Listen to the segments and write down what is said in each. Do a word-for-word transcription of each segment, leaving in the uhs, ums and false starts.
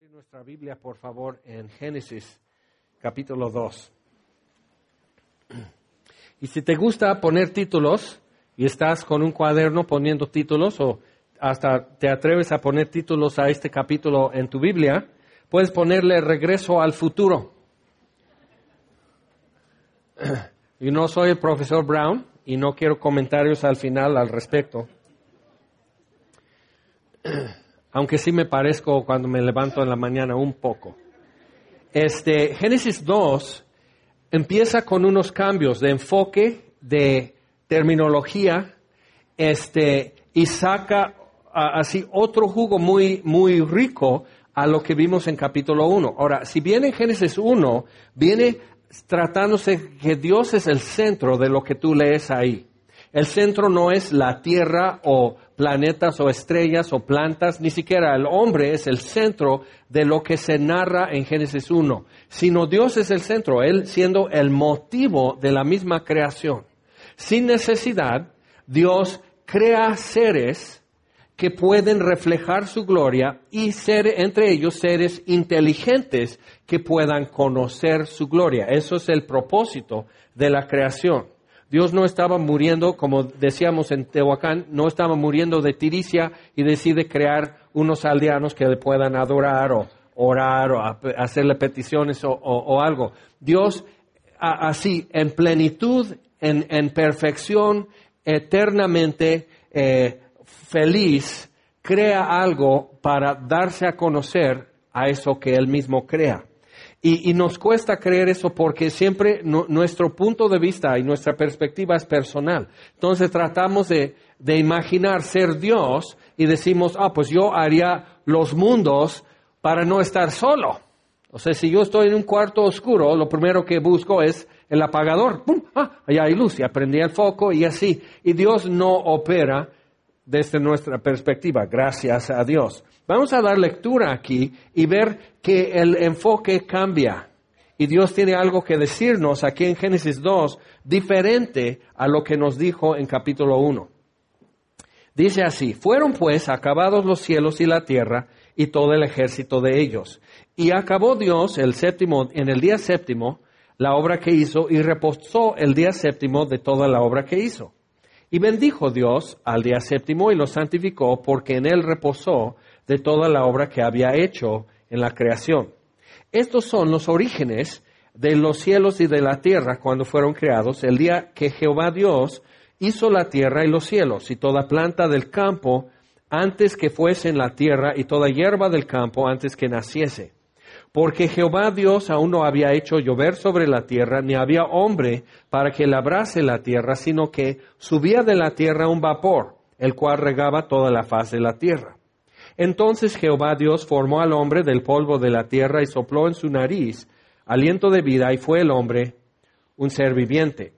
Nuestra Biblia, por favor, en Génesis, capítulo dos. Y si te gusta poner títulos, y estás con un cuaderno poniendo títulos, o hasta te atreves a poner títulos a este capítulo en tu Biblia, puedes ponerle Regreso al Futuro. Yo no soy el profesor Brown, y no quiero comentarios al final al respecto. Aunque sí me parezco cuando me levanto en la mañana un poco. Este, Génesis dos empieza con unos cambios de enfoque, de terminología, este, y saca a, así otro jugo muy, muy rico a lo que vimos en capítulo uno. Ahora, si bien en Génesis uno viene tratándose que Dios es el centro de lo que tú lees ahí. El centro no es la tierra o planetas o estrellas o plantas, ni siquiera el hombre es el centro de lo que se narra en Génesis uno, sino Dios es el centro, Él siendo el motivo de la misma creación. Sin necesidad, Dios crea seres que pueden reflejar su gloria y ser entre ellos seres inteligentes que puedan conocer su gloria. Eso es el propósito de la creación. Dios no estaba muriendo, como decíamos en Tehuacán, no estaba muriendo de tiricia y decide crear unos aldeanos que le puedan adorar o orar o hacerle peticiones o, o, o algo. Dios, a, así, en plenitud, en, en perfección, eternamente eh, feliz, crea algo para darse a conocer a eso que Él mismo crea. Y, y nos cuesta creer eso porque siempre no, nuestro punto de vista y nuestra perspectiva es personal. Entonces tratamos de, de imaginar ser Dios y decimos, ah, pues yo haría los mundos para no estar solo. O sea, si yo estoy en un cuarto oscuro, lo primero que busco es el apagador. ¡Pum! Ah, allá hay luz y aprendí el foco y así. Y Dios no opera desde nuestra perspectiva, gracias a Dios. Vamos a dar lectura aquí y ver que el enfoque cambia. Y Dios tiene algo que decirnos aquí en Génesis dos, diferente a lo que nos dijo en capítulo uno. Dice así, fueron pues acabados los cielos y la tierra y todo el ejército de ellos. Y acabó Dios el séptimo, en el día séptimo la obra que hizo y reposó el día séptimo de toda la obra que hizo. Y bendijo Dios al día séptimo y lo santificó porque en él reposó de toda la obra que había hecho en la creación. Estos son los orígenes de los cielos y de la tierra cuando fueron creados, el día que Jehová Dios hizo la tierra y los cielos y toda planta del campo antes que fuese en la tierra y toda hierba del campo antes que naciese. Porque Jehová Dios aún no había hecho llover sobre la tierra, ni había hombre para que labrase la tierra, sino que subía de la tierra un vapor, el cual regaba toda la faz de la tierra. Entonces Jehová Dios formó al hombre del polvo de la tierra y sopló en su nariz aliento de vida, y fue el hombre un ser viviente.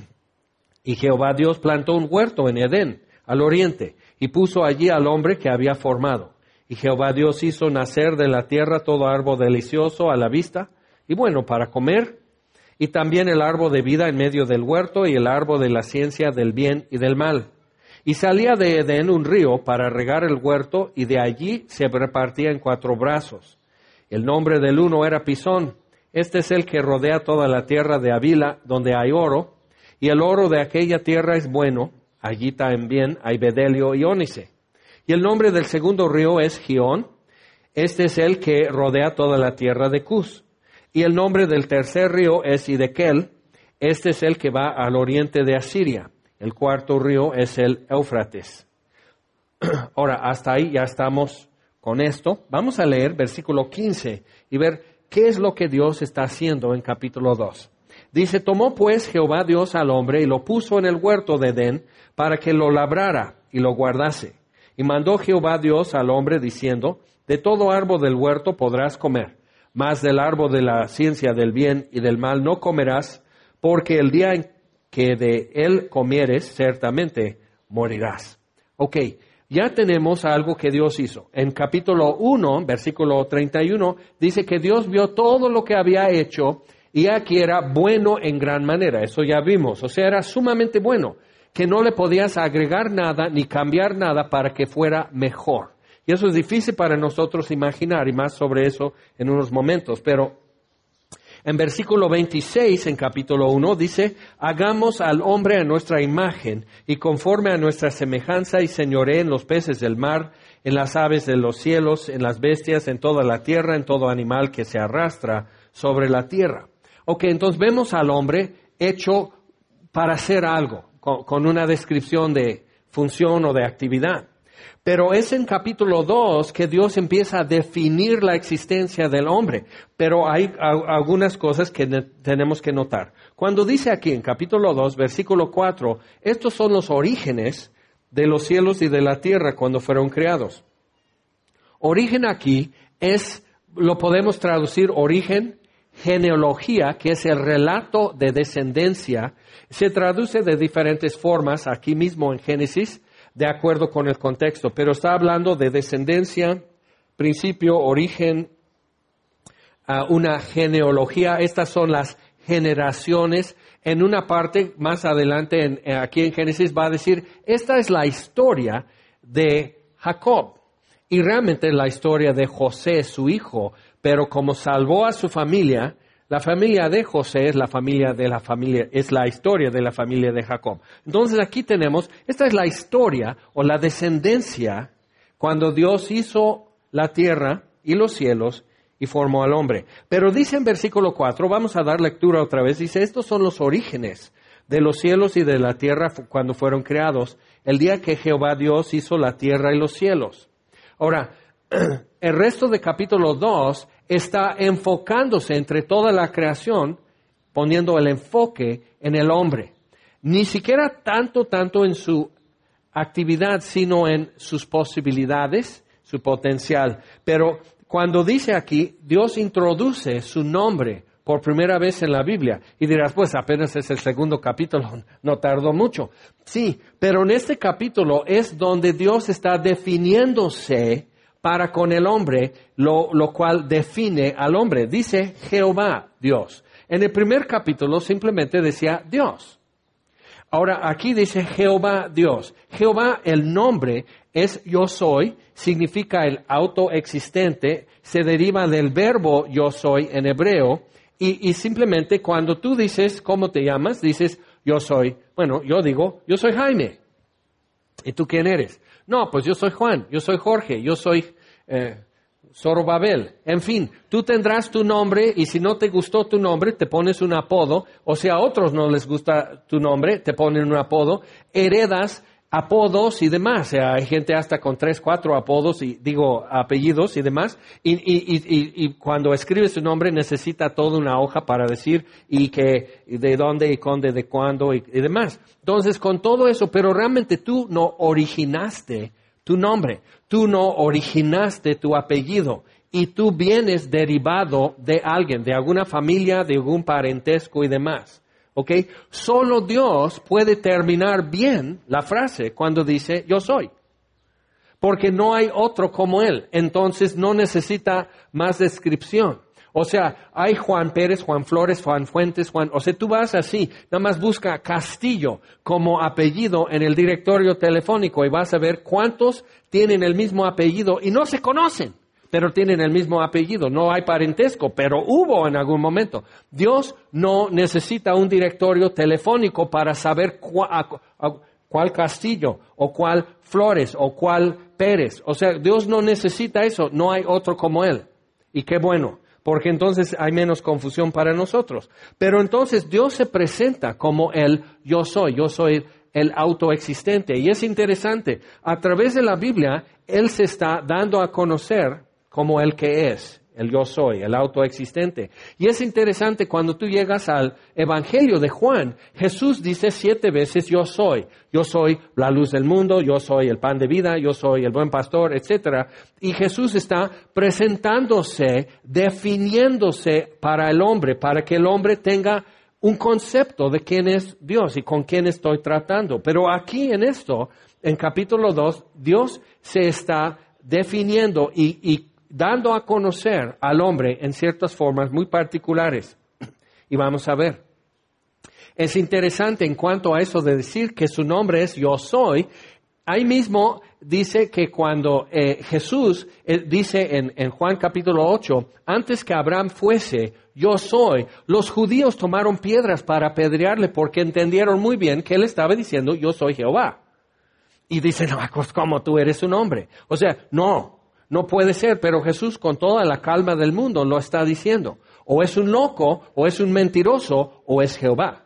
Y Jehová Dios plantó un huerto en Edén, al oriente, y puso allí al hombre que había formado. Y Jehová Dios hizo nacer de la tierra todo árbol delicioso a la vista y bueno para comer, y también el árbol de vida en medio del huerto y el árbol de la ciencia del bien y del mal. Y salía de Edén un río para regar el huerto, y de allí se repartía en cuatro brazos. El nombre del uno era Pisón. Este es el que rodea toda la tierra de Havila, donde hay oro, y el oro de aquella tierra es bueno. Allí también hay bedelio y ónice. Y el nombre del segundo río es Gihón. Este es el que rodea toda la tierra de Cus. Y el nombre del tercer río es Hidekel. Este es el que va al oriente de Asiria. El cuarto río es el Éufrates. Ahora, hasta ahí ya estamos con esto. Vamos a leer versículo quince y ver qué es lo que Dios está haciendo en capítulo dos. Dice, tomó pues Jehová Dios al hombre y lo puso en el huerto de Edén para que lo labrara y lo guardase. Y mandó Jehová Dios al hombre diciendo, de todo árbol del huerto podrás comer, mas del árbol de la ciencia del bien y del mal no comerás, porque el día en que de él comieres, ciertamente morirás. Ok, ya tenemos algo que Dios hizo. En capítulo uno, versículo treinta y uno, dice que Dios vio todo lo que había hecho y aquí era bueno en gran manera. Eso ya vimos, o sea, era sumamente bueno, que no le podías agregar nada ni cambiar nada para que fuera mejor. Y eso es difícil para nosotros imaginar, y más sobre eso en unos momentos. Pero en versículo veintiséis, en capítulo uno, dice, hagamos al hombre a nuestra imagen y conforme a nuestra semejanza y señoree en los peces del mar, en las aves de los cielos, en las bestias, en toda la tierra, en todo animal que se arrastra sobre la tierra. Ok, entonces vemos al hombre hecho para hacer algo, con, con una descripción de función o de actividad. Pero es en capítulo dos que Dios empieza a definir la existencia del hombre. Pero hay a, algunas cosas que ne- tenemos que notar. Cuando dice aquí en capítulo dos, versículo cuatro, estos son los orígenes de los cielos y de la tierra cuando fueron creados. Origen aquí es, lo podemos traducir origen, genealogía, que es el relato de descendencia. Se traduce de diferentes formas aquí mismo en Génesis, de acuerdo con el contexto, pero está hablando de descendencia, principio, origen, uh, una genealogía. Estas son las generaciones. En una parte más adelante, en, aquí en Génesis, va a decir, esta es la historia de Jacob. Y realmente es la historia de José, su hijo, pero como salvó a su familia, la familia de José es la familia de la familia, es la historia de la familia de Jacob. Entonces aquí tenemos, esta es la historia o la descendencia cuando Dios hizo la tierra y los cielos y formó al hombre. Pero dice en versículo cuatro, vamos a dar lectura otra vez, dice, estos son los orígenes de los cielos y de la tierra cuando fueron creados, el día que Jehová Dios hizo la tierra y los cielos. Ahora, el resto de capítulo dos está enfocándose entre toda la creación, poniendo el enfoque en el hombre. Ni siquiera tanto, tanto en su actividad, sino en sus posibilidades, su potencial. Pero cuando dice aquí, Dios introduce su nombre por primera vez en la Biblia. Y dirás, pues apenas es el segundo capítulo, no tardó mucho. Sí, pero en este capítulo es donde Dios está definiéndose para con el hombre, lo, lo cual define al hombre. Dice Jehová Dios. En el primer capítulo simplemente decía Dios. Ahora aquí dice Jehová Dios. Jehová, el nombre es yo soy, significa el autoexistente, se deriva del verbo yo soy en hebreo, y, y simplemente cuando tú dices cómo te llamas, dices yo soy, bueno, yo digo, yo soy Jaime. ¿Y tú quién eres? No, pues yo soy Juan, yo soy Jorge, yo soy eh, Zorobabel. En fin, tú tendrás tu nombre y si no te gustó tu nombre, te pones un apodo. O si a otros no les gusta tu nombre, te ponen un apodo. Heredas apodos y demás. O sea, hay gente hasta con tres, cuatro apodos, y digo apellidos y demás. Y, y, y, y, y cuando escribes tu nombre necesita toda una hoja para decir y que de dónde y conde, de cuándo y, y demás. Entonces, con todo eso, pero realmente tú no originaste tu nombre. Tú no originaste tu apellido. Y tú vienes derivado de alguien, de alguna familia, de algún parentesco y demás. ¿Ok? Solo Dios puede terminar bien la frase cuando dice yo soy. Porque no hay otro como Él. Entonces no necesita más descripción. O sea, hay Juan Pérez, Juan Flores, Juan Fuentes, Juan... O sea, tú vas así, nada más busca Castillo como apellido en el directorio telefónico y vas a ver cuántos tienen el mismo apellido y no se conocen, pero tienen el mismo apellido. No hay parentesco, pero hubo en algún momento. Dios no necesita un directorio telefónico para saber cuál, cuál Castillo o cuál Flores o cuál Pérez. O sea, Dios no necesita eso, no hay otro como Él. Y qué bueno, porque entonces hay menos confusión para nosotros. Pero entonces Dios se presenta como el yo soy, yo soy el autoexistente. Y es interesante, a través de la Biblia, Él se está dando a conocer como el que es, el yo soy, el autoexistente. Y es interesante cuando tú llegas al Evangelio de Juan, Jesús dice siete veces yo soy. Yo soy la luz del mundo, yo soy el pan de vida, yo soy el buen pastor, etcétera. Y Jesús está presentándose, definiéndose para el hombre, para que el hombre tenga un concepto de quién es Dios y con quién estoy tratando. Pero aquí en esto, en capítulo dos, Dios se está definiendo y, y dando a conocer al hombre en ciertas formas muy particulares. Y vamos a ver. Es interesante en cuanto a eso de decir que su nombre es yo soy. ahí mismo dice que cuando eh, Jesús eh, dice en, en Juan capítulo ocho, antes que Abraham fuese, yo soy, los judíos tomaron piedras para apedrearle porque entendieron muy bien que él estaba diciendo, yo soy Jehová. Y dicen, no, pues ¿cómo tú eres un hombre? O sea, no, no puede ser, pero Jesús con toda la calma del mundo lo está diciendo. O es un loco, o es un mentiroso, o es Jehová.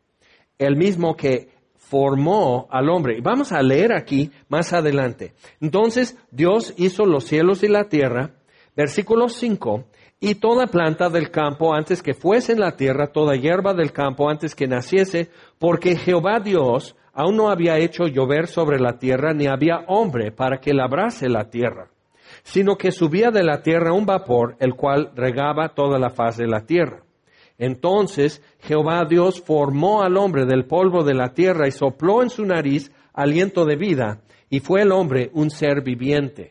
El mismo que formó al hombre. Y vamos a leer aquí más adelante. Entonces, Dios hizo los cielos y la tierra, versículo cinco, y toda planta del campo antes que fuese en la tierra, toda hierba del campo antes que naciese, porque Jehová Dios aún no había hecho llover sobre la tierra, ni había hombre para que labrase la tierra, sino que subía de la tierra un vapor, el cual regaba toda la faz de la tierra. Entonces Jehová Dios formó al hombre del polvo de la tierra y sopló en su nariz aliento de vida, y fue el hombre un ser viviente.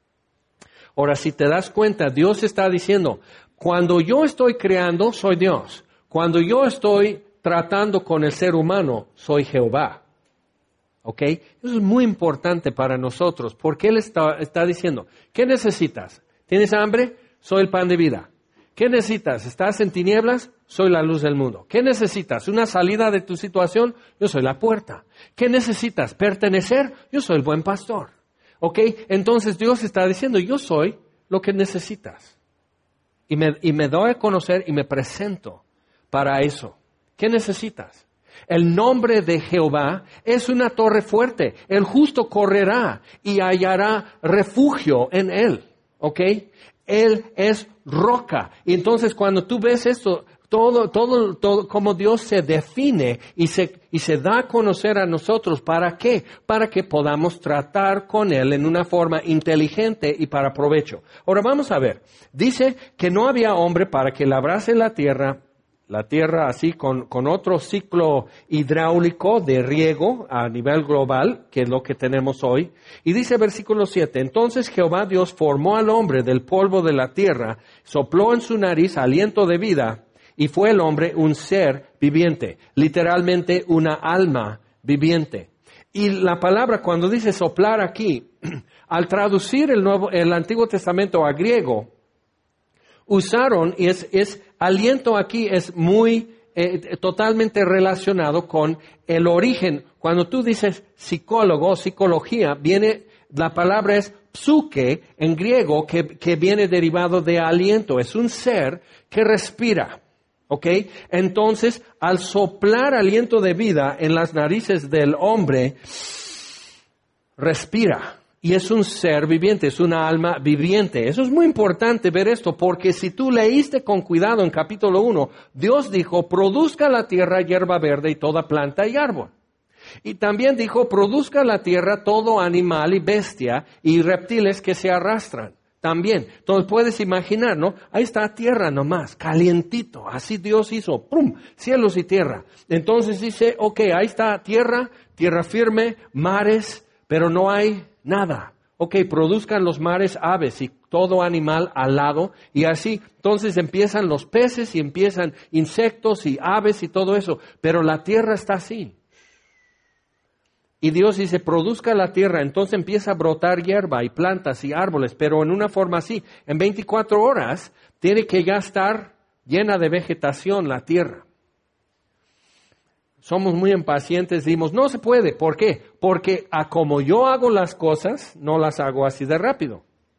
Ahora, si te das cuenta, Dios está diciendo, cuando yo estoy creando, soy Dios. Cuando yo estoy tratando con el ser humano, soy Jehová. ¿Ok? Eso es muy importante para nosotros, porque Él está, está diciendo, ¿qué necesitas? ¿Tienes hambre? Soy el pan de vida. ¿Qué necesitas? ¿Estás en tinieblas? Soy la luz del mundo. ¿Qué necesitas? ¿Una salida de tu situación? Yo soy la puerta. ¿Qué necesitas? ¿Pertenecer? Yo soy el buen pastor. ¿Ok? Entonces Dios está diciendo, yo soy lo que necesitas. Y me, y me doy a conocer y me presento para eso. ¿Qué necesitas? El nombre de Jehová es una torre fuerte. El justo correrá y hallará refugio en él. ¿Ok? Él es roca. Y entonces cuando tú ves esto, todo, todo, todo, como Dios se define y se, y se da a conocer a nosotros, ¿para qué? Para que podamos tratar con Él en una forma inteligente y para provecho. Ahora vamos a ver. Dice que no había hombre para que labrase la tierra, la tierra así con, con otro ciclo hidráulico de riego a nivel global, que es lo que tenemos hoy. Y dice versículo siete, entonces Jehová Dios formó al hombre del polvo de la tierra, sopló en su nariz aliento de vida, y fue el hombre un ser viviente, literalmente una alma viviente. Y la palabra cuando dice soplar aquí, al traducir el, nuevo, el Antiguo Testamento a griego, usaron, y es, es aliento aquí es muy, eh, totalmente relacionado con el origen. Cuando tú dices psicólogo, psicología, viene, la palabra es psuke en griego, que, que viene derivado de aliento. Es un ser que respira. ¿Ok? Entonces, al soplar aliento de vida en las narices del hombre, respira. Y es un ser viviente, es una alma viviente. Eso es muy importante ver esto, porque si tú leíste con cuidado en capítulo uno, Dios dijo, produzca la tierra hierba verde y toda planta y árbol. Y también dijo, produzca la tierra todo animal y bestia y reptiles que se arrastran. También. Entonces puedes imaginar, ¿no? Ahí está tierra nomás, calientito. Así Dios hizo, ¡pum!, cielos y tierra. Entonces dice, ok, ahí está tierra, tierra firme, mares, pero no hay nada. Ok, produzcan los mares aves y todo animal alado. Y así, entonces empiezan los peces y empiezan insectos y aves y todo eso. Pero la tierra está así. Y Dios dice, produzca la tierra, entonces empieza a brotar hierba y plantas y árboles, pero en una forma así. En veinticuatro horas tiene que ya estar llena de vegetación la tierra. Somos muy impacientes, decimos, no se puede. ¿Por qué? Porque a como yo hago las cosas, no las hago así de rápido.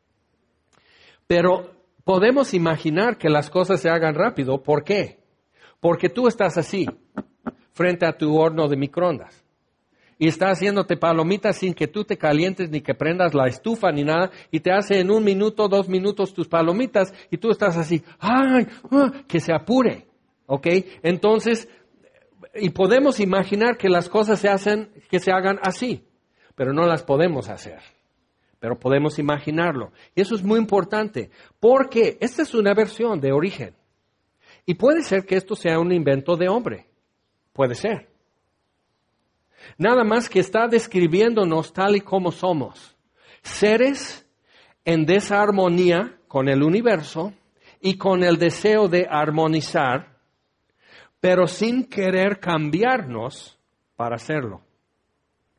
Pero podemos imaginar que las cosas se hagan rápido. ¿Por qué? Porque tú estás así, frente a tu horno de microondas. Y está haciéndote palomitas sin que tú te calientes ni que prendas la estufa ni nada, y te hace en un minuto, dos minutos tus palomitas, y tú estás así, ¡ay! ¡Ah! Que se apure, ¿ok? Entonces, y podemos imaginar que las cosas se hacen, que se hagan así, pero no las podemos hacer. Pero podemos imaginarlo. Y eso es muy importante, porque esta es una versión de origen. Y puede ser que esto sea un invento de hombre. Puede ser. Nada más que está describiéndonos tal y como somos. Seres en desarmonía con el universo y con el deseo de armonizar, pero sin querer cambiarnos para hacerlo.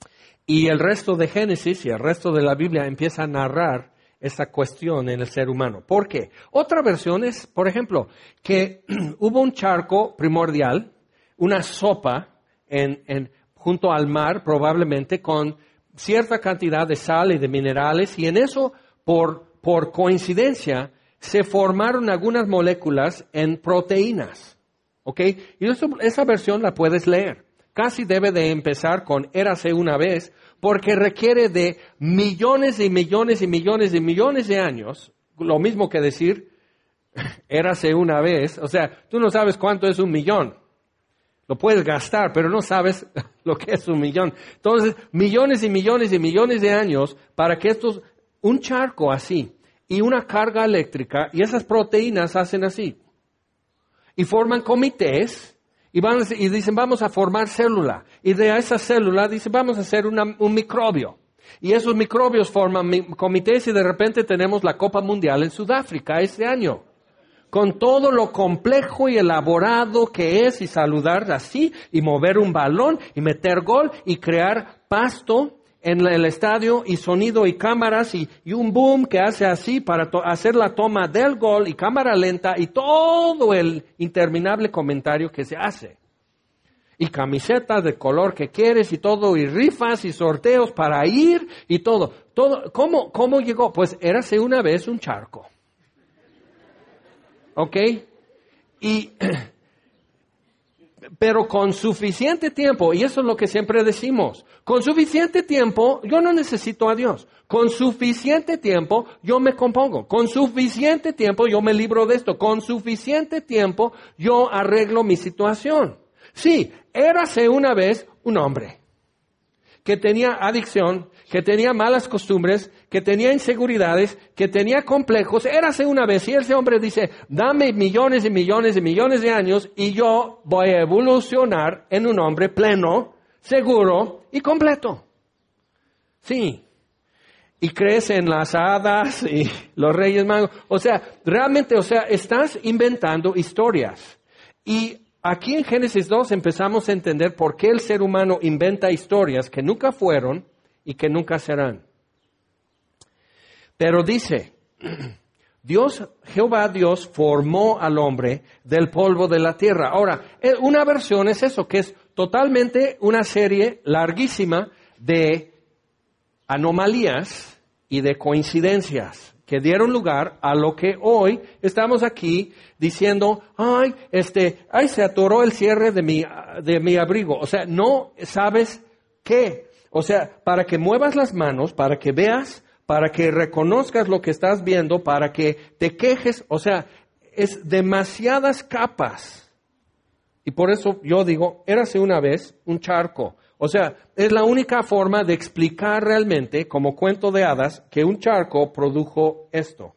Y el resto de Génesis y el resto de la Biblia empieza a narrar esa cuestión en el ser humano. ¿Por qué? Otra versión es, por ejemplo, que hubo un charco primordial, una sopa en, en, junto al mar, probablemente con cierta cantidad de sal y de minerales, y en eso, por, por coincidencia, se formaron algunas moléculas en proteínas. ¿Ok? Y eso, esa versión la puedes leer. Casi debe de empezar con érase una vez, porque requiere de millones y millones y millones y millones de años, lo mismo que decir érase una vez. O sea, tú no sabes cuánto es un millón. Lo puedes gastar, pero no sabes lo que es un millón. Entonces, millones y millones y millones de años para que estos, un charco así y una carga eléctrica, y esas proteínas hacen así. Y forman comités. Y, van, y dicen, vamos a formar célula. Y de esa célula dicen, vamos a hacer una, un microbio. Y esos microbios forman mi, comités y de repente tenemos la Copa Mundial en Sudáfrica este año. Con todo lo complejo y elaborado que es y saludar así y mover un balón y meter gol y crear pasto en el estadio y sonido y cámaras y, y un boom que hace así para to- hacer la toma del gol y cámara lenta y todo el interminable comentario que se hace. Y camisetas de color que quieres y todo, y rifas y sorteos para ir y todo. todo ¿cómo, ¿Cómo llegó? Pues érase una vez un charco. ¿Ok? Y... Pero con suficiente tiempo, y eso es lo que siempre decimos, con suficiente tiempo yo no necesito a Dios. Con suficiente tiempo yo me compongo. Con suficiente tiempo yo me libro de esto. Con suficiente tiempo yo arreglo mi situación. Sí, érase una vez un hombre que tenía adicción, que tenía malas costumbres, que tenía inseguridades, que tenía complejos. Érase una vez y ese hombre dice, dame millones y millones y millones de años y yo voy a evolucionar en un hombre pleno, seguro y completo. Sí. Y crees en las hadas y los reyes magos. O sea, realmente, o sea, estás inventando historias. Y aquí en Génesis dos empezamos a entender por qué el ser humano inventa historias que nunca fueron y que nunca serán. Pero dice, Dios, Jehová Dios formó al hombre del polvo de la tierra. Ahora, una versión es eso, que es totalmente una serie larguísima de anomalías y de coincidencias que dieron lugar a lo que hoy estamos aquí diciendo, ay, este, ay, se atoró el cierre de mi, de mi abrigo. O sea, no sabes qué. O sea, para que muevas las manos, para que veas, para que reconozcas lo que estás viendo, para que te quejes. O sea, es demasiadas capas. Y por eso yo digo, érase una vez un charco. O sea, es la única forma de explicar realmente, como cuento de hadas, que un charco produjo esto.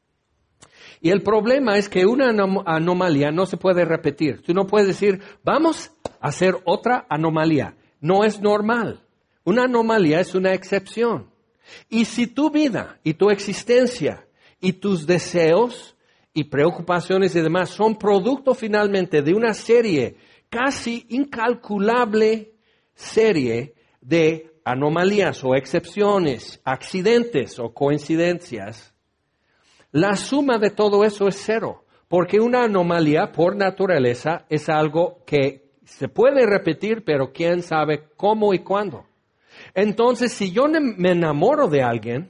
Y el problema es que una anom- anomalía no se puede repetir. Tú no puedes decir, vamos a hacer otra anomalía. No es normal. Una anomalía es una excepción. Y si tu vida y tu existencia y tus deseos y preocupaciones y demás son producto finalmente de una serie casi incalculable serie de anomalías o excepciones, accidentes o coincidencias, la suma de todo eso es cero, porque una anomalía por naturaleza es algo que se puede repetir, pero quién sabe cómo y cuándo. Entonces, si yo me enamoro de alguien,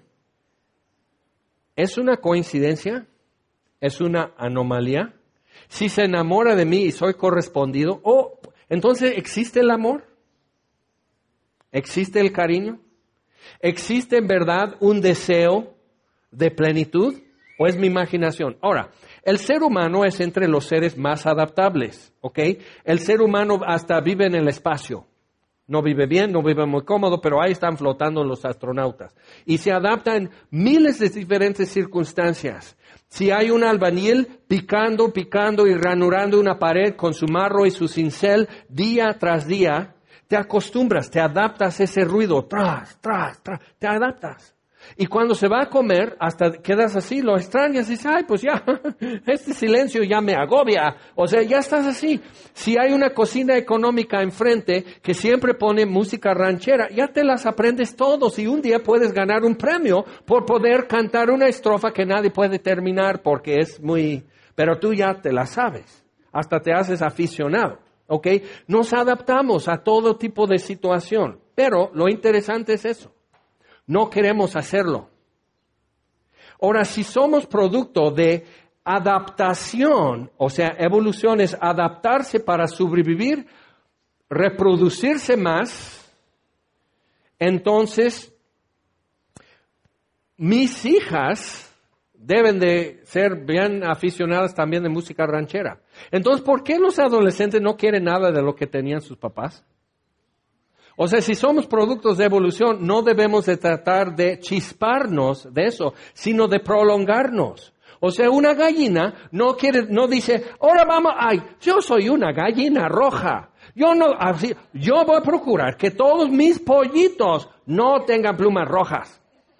¿es una coincidencia? ¿Es una anomalía? Si se enamora de mí y soy correspondido, oh, entonces ¿existe el amor? ¿Existe el cariño? ¿Existe en verdad un deseo de plenitud? ¿O es mi imaginación? Ahora, el ser humano es entre los seres más adaptables, ¿ok? El ser humano hasta vive en el espacio. No vive bien, no vive muy cómodo, pero ahí están flotando los astronautas. Y se adapta en miles de diferentes circunstancias. Si hay un albañil picando, picando y ranurando una pared con su marro y su cincel día tras día, te acostumbras, te adaptas a ese ruido, tras, tras, tras, te adaptas. Y cuando se va a comer, hasta quedas así, lo extrañas y dices, ay, pues ya, este silencio ya me agobia. O sea, ya estás así. Si hay una cocina económica enfrente que siempre pone música ranchera, ya te las aprendes todos y un día puedes ganar un premio por poder cantar una estrofa que nadie puede terminar porque es muy... Pero tú ya te la sabes. Hasta te haces aficionado. ¿Ok? Nos adaptamos a todo tipo de situación. Pero lo interesante es eso. No queremos hacerlo. Ahora, si somos producto de adaptación, o sea, evolución es adaptarse para sobrevivir, reproducirse más, entonces mis hijas deben de ser bien aficionadas también de música ranchera. Entonces, ¿por qué los adolescentes no quieren nada de lo que tenían sus papás? O sea, si somos productos de evolución, no debemos de tratar de chisparnos de eso, sino de prolongarnos. O sea, una gallina no quiere, no dice, ahora vamos, ay, yo soy una gallina roja. Yo no, así, yo voy a procurar que todos mis pollitos no tengan plumas rojas.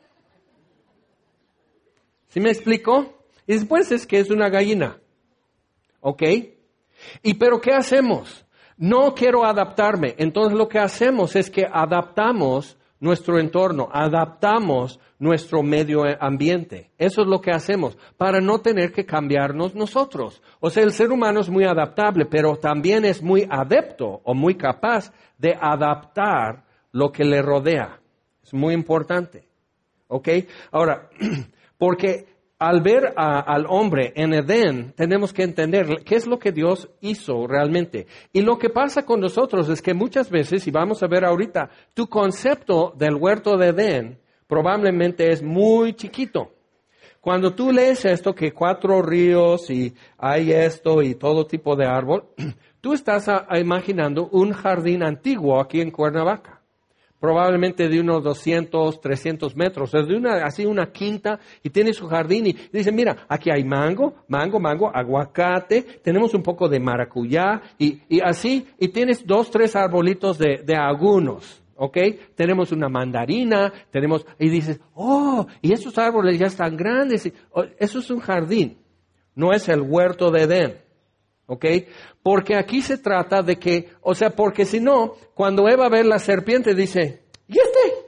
¿Sí me explico? Y después es que es una gallina. ¿Ok? ¿Y pero qué hacemos? No quiero adaptarme. Entonces lo que hacemos es que adaptamos nuestro entorno, adaptamos nuestro medio ambiente. Eso es lo que hacemos para no tener que cambiarnos nosotros. O sea, el ser humano es muy adaptable, pero también es muy adepto o muy capaz de adaptar lo que le rodea. Es muy importante. ¿Ok? Ahora, porque al ver a, al hombre en Edén, tenemos que entender qué es lo que Dios hizo realmente. Y lo que pasa con nosotros es que muchas veces, y vamos a ver ahorita, tu concepto del huerto de Edén probablemente es muy chiquito. Cuando tú lees esto, que cuatro ríos y hay esto y todo tipo de árbol, tú estás a, a imaginando un jardín antiguo aquí en Cuernavaca. Probablemente de unos doscientos, trescientos metros, es de una, así una quinta, y tiene su jardín, y dice, mira, aquí hay mango, mango, mango, aguacate, tenemos un poco de maracuyá, y, y así, y tienes dos, tres arbolitos de, de agunos, ¿ok? Tenemos una mandarina, tenemos, y dices, oh, y esos árboles ya están grandes, y, oh, eso es un jardín, no es el huerto de Edén. ¿Ok? Porque aquí se trata de que, o sea, porque si no, cuando Eva ve la serpiente dice, ¿y este?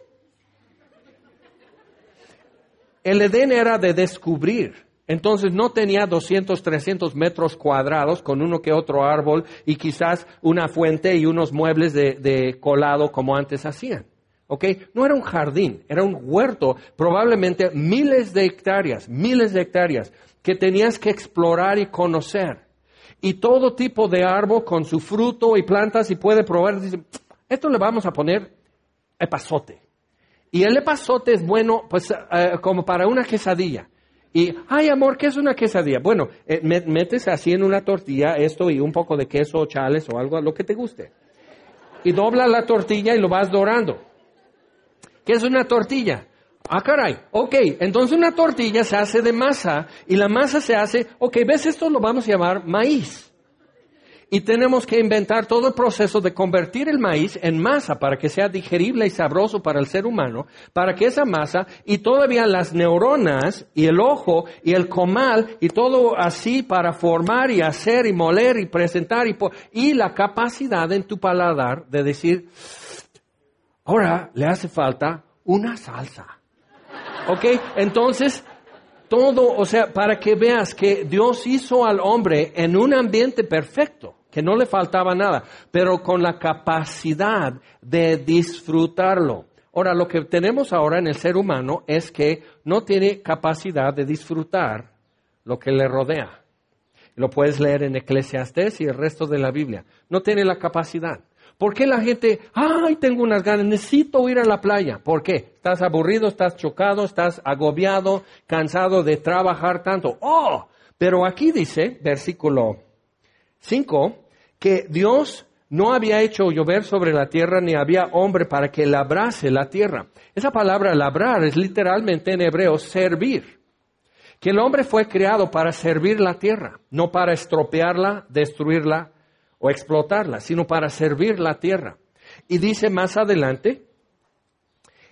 El Edén era de descubrir. Entonces no tenía doscientos, trescientos metros cuadrados con uno que otro árbol y quizás una fuente y unos muebles de, de colado como antes hacían. ¿Ok? No era un jardín, era un huerto, probablemente miles de hectáreas, miles de hectáreas que tenías que explorar y conocer. Y todo tipo de árbol con su fruto y plantas y puede probar. Dice, esto le vamos a poner epazote. Y el epazote es bueno pues uh, como para una quesadilla. Y, ay amor, ¿qué es una quesadilla? Bueno, eh, metes así en una tortilla esto y un poco de queso o chales o algo, lo que te guste. Y dobla la tortilla y lo vas dorando. ¿Qué es una tortilla? Ah, caray, ok, entonces una tortilla se hace de masa y la masa se hace, ok, ¿ves? Esto lo vamos a llamar maíz. Y tenemos que inventar todo el proceso de convertir el maíz en masa para que sea digerible y sabroso para el ser humano, para que esa masa y todavía las neuronas y el ojo y el comal y todo así para formar y hacer y moler y presentar y, y la capacidad en tu paladar de decir, ahora le hace falta una salsa. ¿Ok? Entonces, todo, o sea, para que veas que Dios hizo al hombre en un ambiente perfecto, que no le faltaba nada, pero con la capacidad de disfrutarlo. Ahora, lo que tenemos ahora en el ser humano es que no tiene capacidad de disfrutar lo que le rodea. Lo puedes leer en Eclesiastés y el resto de la Biblia. No tiene la capacidad. ¿Por qué la gente, ay, tengo unas ganas, necesito ir a la playa? ¿Por qué? ¿Estás aburrido, estás chocado, estás agobiado, cansado de trabajar tanto? ¡Oh! Pero aquí dice, versículo cinco, que Dios no había hecho llover sobre la tierra ni había hombre para que labrase la tierra. Esa palabra labrar es literalmente en hebreo servir. Que el hombre fue creado para servir la tierra, no para estropearla, destruirla, o explotarla, sino para servir la tierra. Y dice más adelante,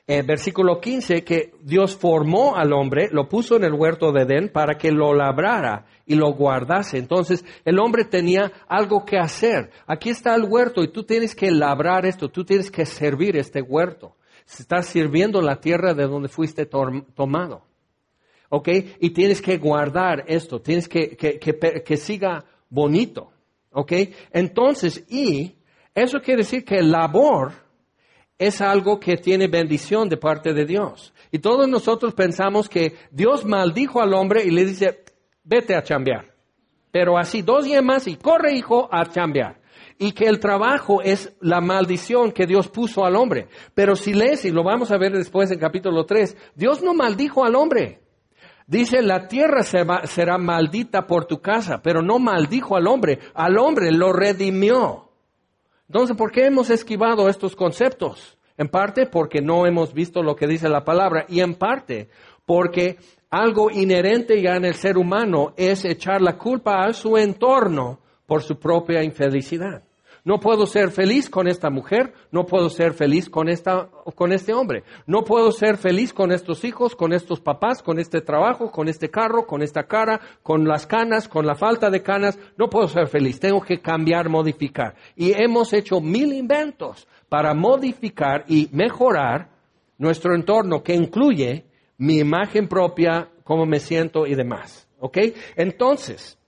Eh, versículo quince, que Dios formó al hombre, lo puso en el huerto de Edén para que lo labrara y lo guardase. Entonces, el hombre tenía algo que hacer. Aquí está el huerto y tú tienes que labrar esto, tú tienes que servir este huerto. Estás sirviendo la tierra de donde fuiste tomado. ¿Ok? Y tienes que guardar esto, tienes que, que, que, que siga bonito. ¿Ok? Entonces, y eso quiere decir que el labor es algo que tiene bendición de parte de Dios. Y todos nosotros pensamos que Dios maldijo al hombre y le dice, vete a chambear. Pero así, dos días más y corre, hijo, a chambear. Y que el trabajo es la maldición que Dios puso al hombre. Pero si lees, y lo vamos a ver después en capítulo tres, Dios no maldijo al hombre. Dice, la tierra será maldita por tu casa, pero no maldijo al hombre. Al hombre lo redimió. Entonces, ¿por qué hemos esquivado estos conceptos? En parte porque no hemos visto lo que dice la palabra y en parte porque algo inherente ya en el ser humano es echar la culpa a su entorno por su propia infelicidad. No puedo ser feliz con esta mujer, no puedo ser feliz con esta, con este hombre. No puedo ser feliz con estos hijos, con estos papás, con este trabajo, con este carro, con esta cara, con las canas, con la falta de canas. No puedo ser feliz, tengo que cambiar, modificar. Y hemos hecho mil inventos para modificar y mejorar nuestro entorno, que incluye mi imagen propia, cómo me siento y demás. ¿Ok? Entonces,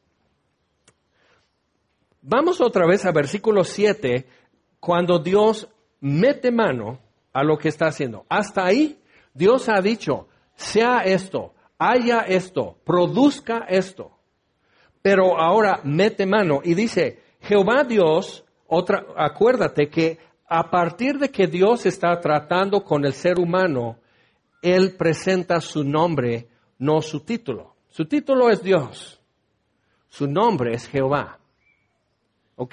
vamos otra vez a versículo siete, cuando Dios mete mano a lo que está haciendo. Hasta ahí, Dios ha dicho, sea esto, haya esto, produzca esto. Pero ahora mete mano y dice, Jehová Dios, otra, acuérdate que a partir de que Dios está tratando con el ser humano, Él presenta su nombre, no su título. Su título es Dios. Su nombre es Jehová. ¿Ok?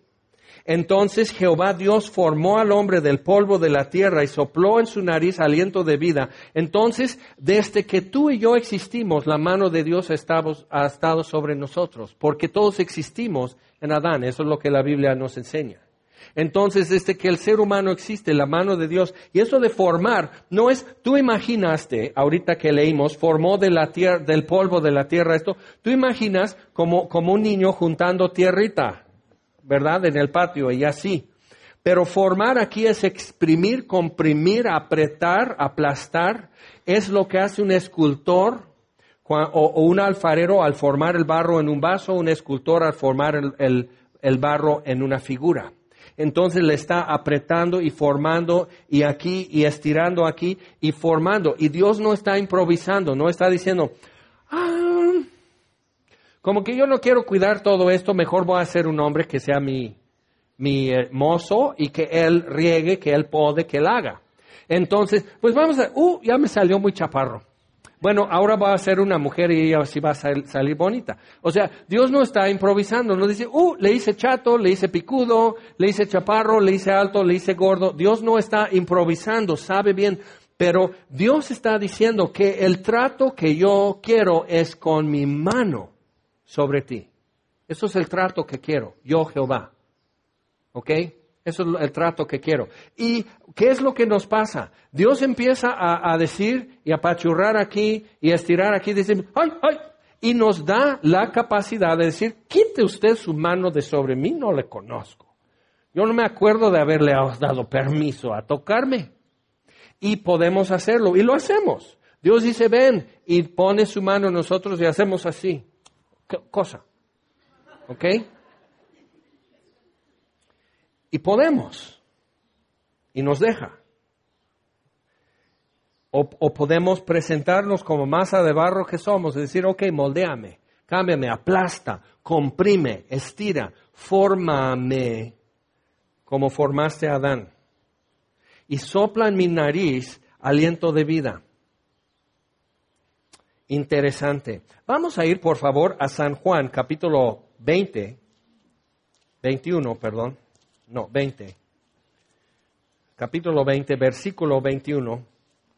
Entonces Jehová Dios formó al hombre del polvo de la tierra y sopló en su nariz aliento de vida. Entonces, desde que tú y yo existimos, la mano de Dios ha estado, ha estado sobre nosotros, porque todos existimos en Adán. Eso es lo que la Biblia nos enseña. Entonces, desde que el ser humano existe, la mano de Dios, y eso de formar, no es, tú imaginaste, ahorita que leímos, formó de la tierra, del polvo de la tierra esto, tú imaginas como, como un niño juntando tierrita, ¿verdad? En el patio y así. Pero formar aquí es exprimir, comprimir, apretar, aplastar. Es lo que hace un escultor o, o un alfarero al formar el barro en un vaso, un escultor al formar el, el, el barro en una figura. Entonces le está apretando y formando y aquí y estirando aquí y formando. Y Dios no está improvisando, no está diciendo, ah, como que yo no quiero cuidar todo esto, mejor voy a hacer un hombre que sea mi, mi eh, mozo y que él riegue, que él pode, que él haga. Entonces, pues vamos a, uh, ya me salió muy chaparro. Bueno, ahora va a ser una mujer y ella sí va a sal, salir bonita. O sea, Dios no está improvisando, no dice, uh, le hice chato, le hice picudo, le hice chaparro, le hice alto, le hice gordo. Dios no está improvisando, sabe bien. Pero Dios está diciendo que el trato que yo quiero es con mi mano sobre ti. Eso es el trato que quiero, yo Jehová. ¿Ok? Eso es el trato que quiero. ¿Y qué es lo que nos pasa? Dios empieza a, a decir y a apachurrar aquí y a estirar aquí, dice, ¡ay, ay! Y nos da la capacidad de decir, quite usted su mano de sobre mí, no le conozco. Yo no me acuerdo de haberle dado permiso a tocarme. Y podemos hacerlo, y lo hacemos. Dios dice, ven, y pone su mano en nosotros y hacemos así. ¿Qué cosa? ¿Ok? Y podemos. Y nos deja. O, o podemos presentarnos como masa de barro que somos y decir, ok, moldéame, cámbiame, aplasta, comprime, estira, fórmame como formaste a Adán. Y sopla en mi nariz aliento de vida. Interesante. Vamos a ir, por favor, a San Juan, capítulo veinte, veintiuno, perdón. No, veinte. Capítulo veinte, versículo veintiuno.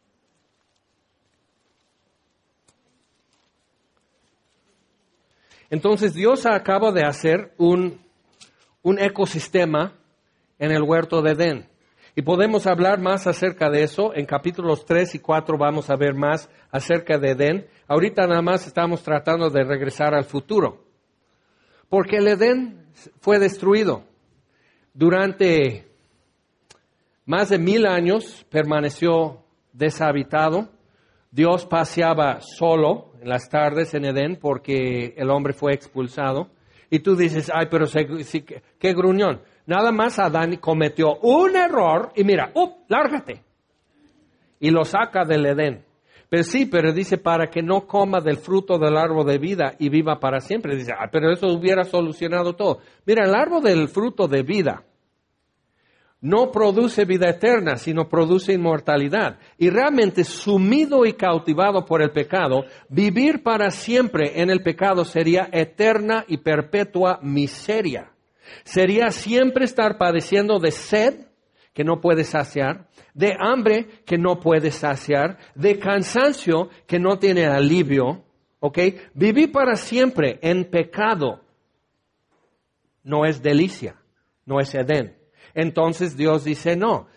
Entonces Dios acaba de hacer un, un ecosistema en el huerto de Edén. Y podemos hablar más acerca de eso. En capítulos tres y cuatro vamos a ver más acerca de Edén. Ahorita nada más estamos tratando de regresar al futuro. Porque el Edén fue destruido. Durante más de mil años permaneció deshabitado. Dios paseaba solo en las tardes en Edén porque el hombre fue expulsado. Y tú dices, ay, pero se, sí, qué, qué gruñón. Nada más Adán cometió un error y mira, ¡up! ¡Lárgate! Y lo saca del Edén. Pero sí, pero dice, para que no coma del fruto del árbol de vida y viva para siempre. Dice, ah, pero eso hubiera solucionado todo. Mira, el árbol del fruto de vida no produce vida eterna, sino produce inmortalidad. Y realmente, sumido y cautivado por el pecado, vivir para siempre en el pecado sería eterna y perpetua miseria. Sería siempre estar padeciendo de sed, que no puedes saciar, de hambre, que no puedes saciar, de cansancio, que no tiene alivio, ¿ok? Vivir para siempre en pecado no es delicia, no es Edén. Entonces Dios dice, no,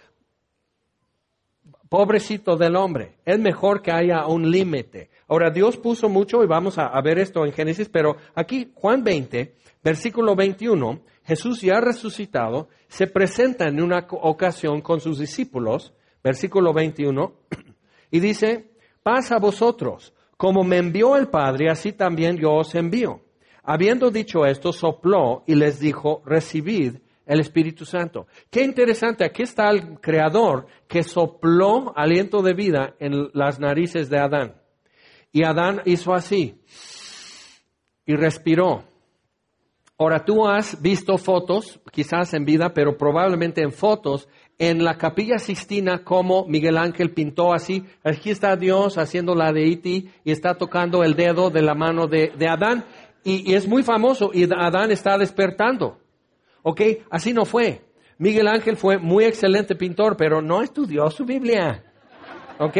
pobrecito del hombre, es mejor que haya un límite. Ahora, Dios puso mucho, y vamos a, a ver esto en Génesis, pero aquí, Juan veinte, versículo veintiuno, Jesús ya resucitado, se presenta en una ocasión con sus discípulos, versículo veintiuno, y dice, paz a vosotros, como me envió el Padre, así también yo os envío. Habiendo dicho esto, sopló y les dijo, recibid el Espíritu Santo. Qué interesante, aquí está el Creador que sopló aliento de vida en las narices de Adán. Y Adán hizo así, y respiró. Ahora, tú has visto fotos, quizás en vida, pero probablemente en fotos, en la Capilla Sixtina, como Miguel Ángel pintó así. Aquí está Dios haciendo la de Iti y está tocando el dedo de la mano de, de Adán. Y, y es muy famoso, y Adán está despertando. ¿Ok? Así no fue. Miguel Ángel fue muy excelente pintor, pero no estudió su Biblia. ¿Ok?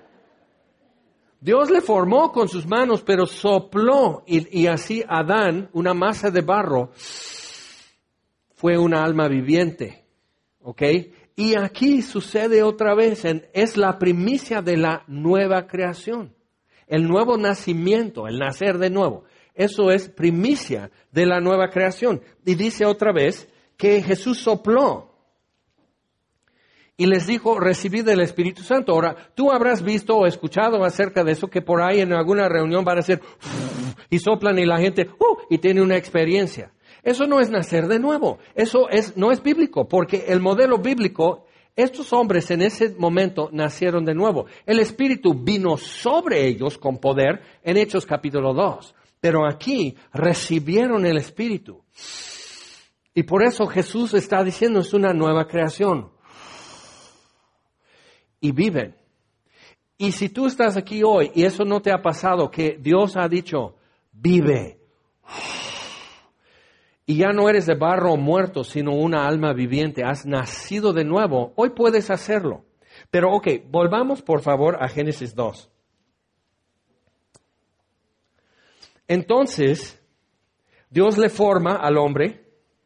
Dios le formó con sus manos, pero sopló, y, y así Adán, una masa de barro, fue una alma viviente. ¿Ok? Y aquí sucede otra vez, en, es la primicia de la nueva creación. El nuevo nacimiento, el nacer de nuevo. Eso es primicia de la nueva creación. Y dice otra vez que Jesús sopló y les dijo, recibid el Espíritu Santo. Ahora, tú habrás visto o escuchado acerca de eso, que por ahí en alguna reunión van a hacer y soplan y la gente uh, y tiene una experiencia. Eso no es nacer de nuevo. Eso es, no es bíblico, porque el modelo bíblico, estos hombres en ese momento nacieron de nuevo. El Espíritu vino sobre ellos con poder en Hechos capítulo dos. Pero aquí recibieron el Espíritu. Y por eso Jesús está diciendo, es una nueva creación. Y viven. Y si tú estás aquí hoy y eso no te ha pasado, que Dios ha dicho, vive. Y ya no eres de barro muerto, sino una alma viviente. Has nacido de nuevo. Hoy puedes hacerlo. Pero ok, volvamos por favor a Génesis dos. Entonces, Dios le forma al hombre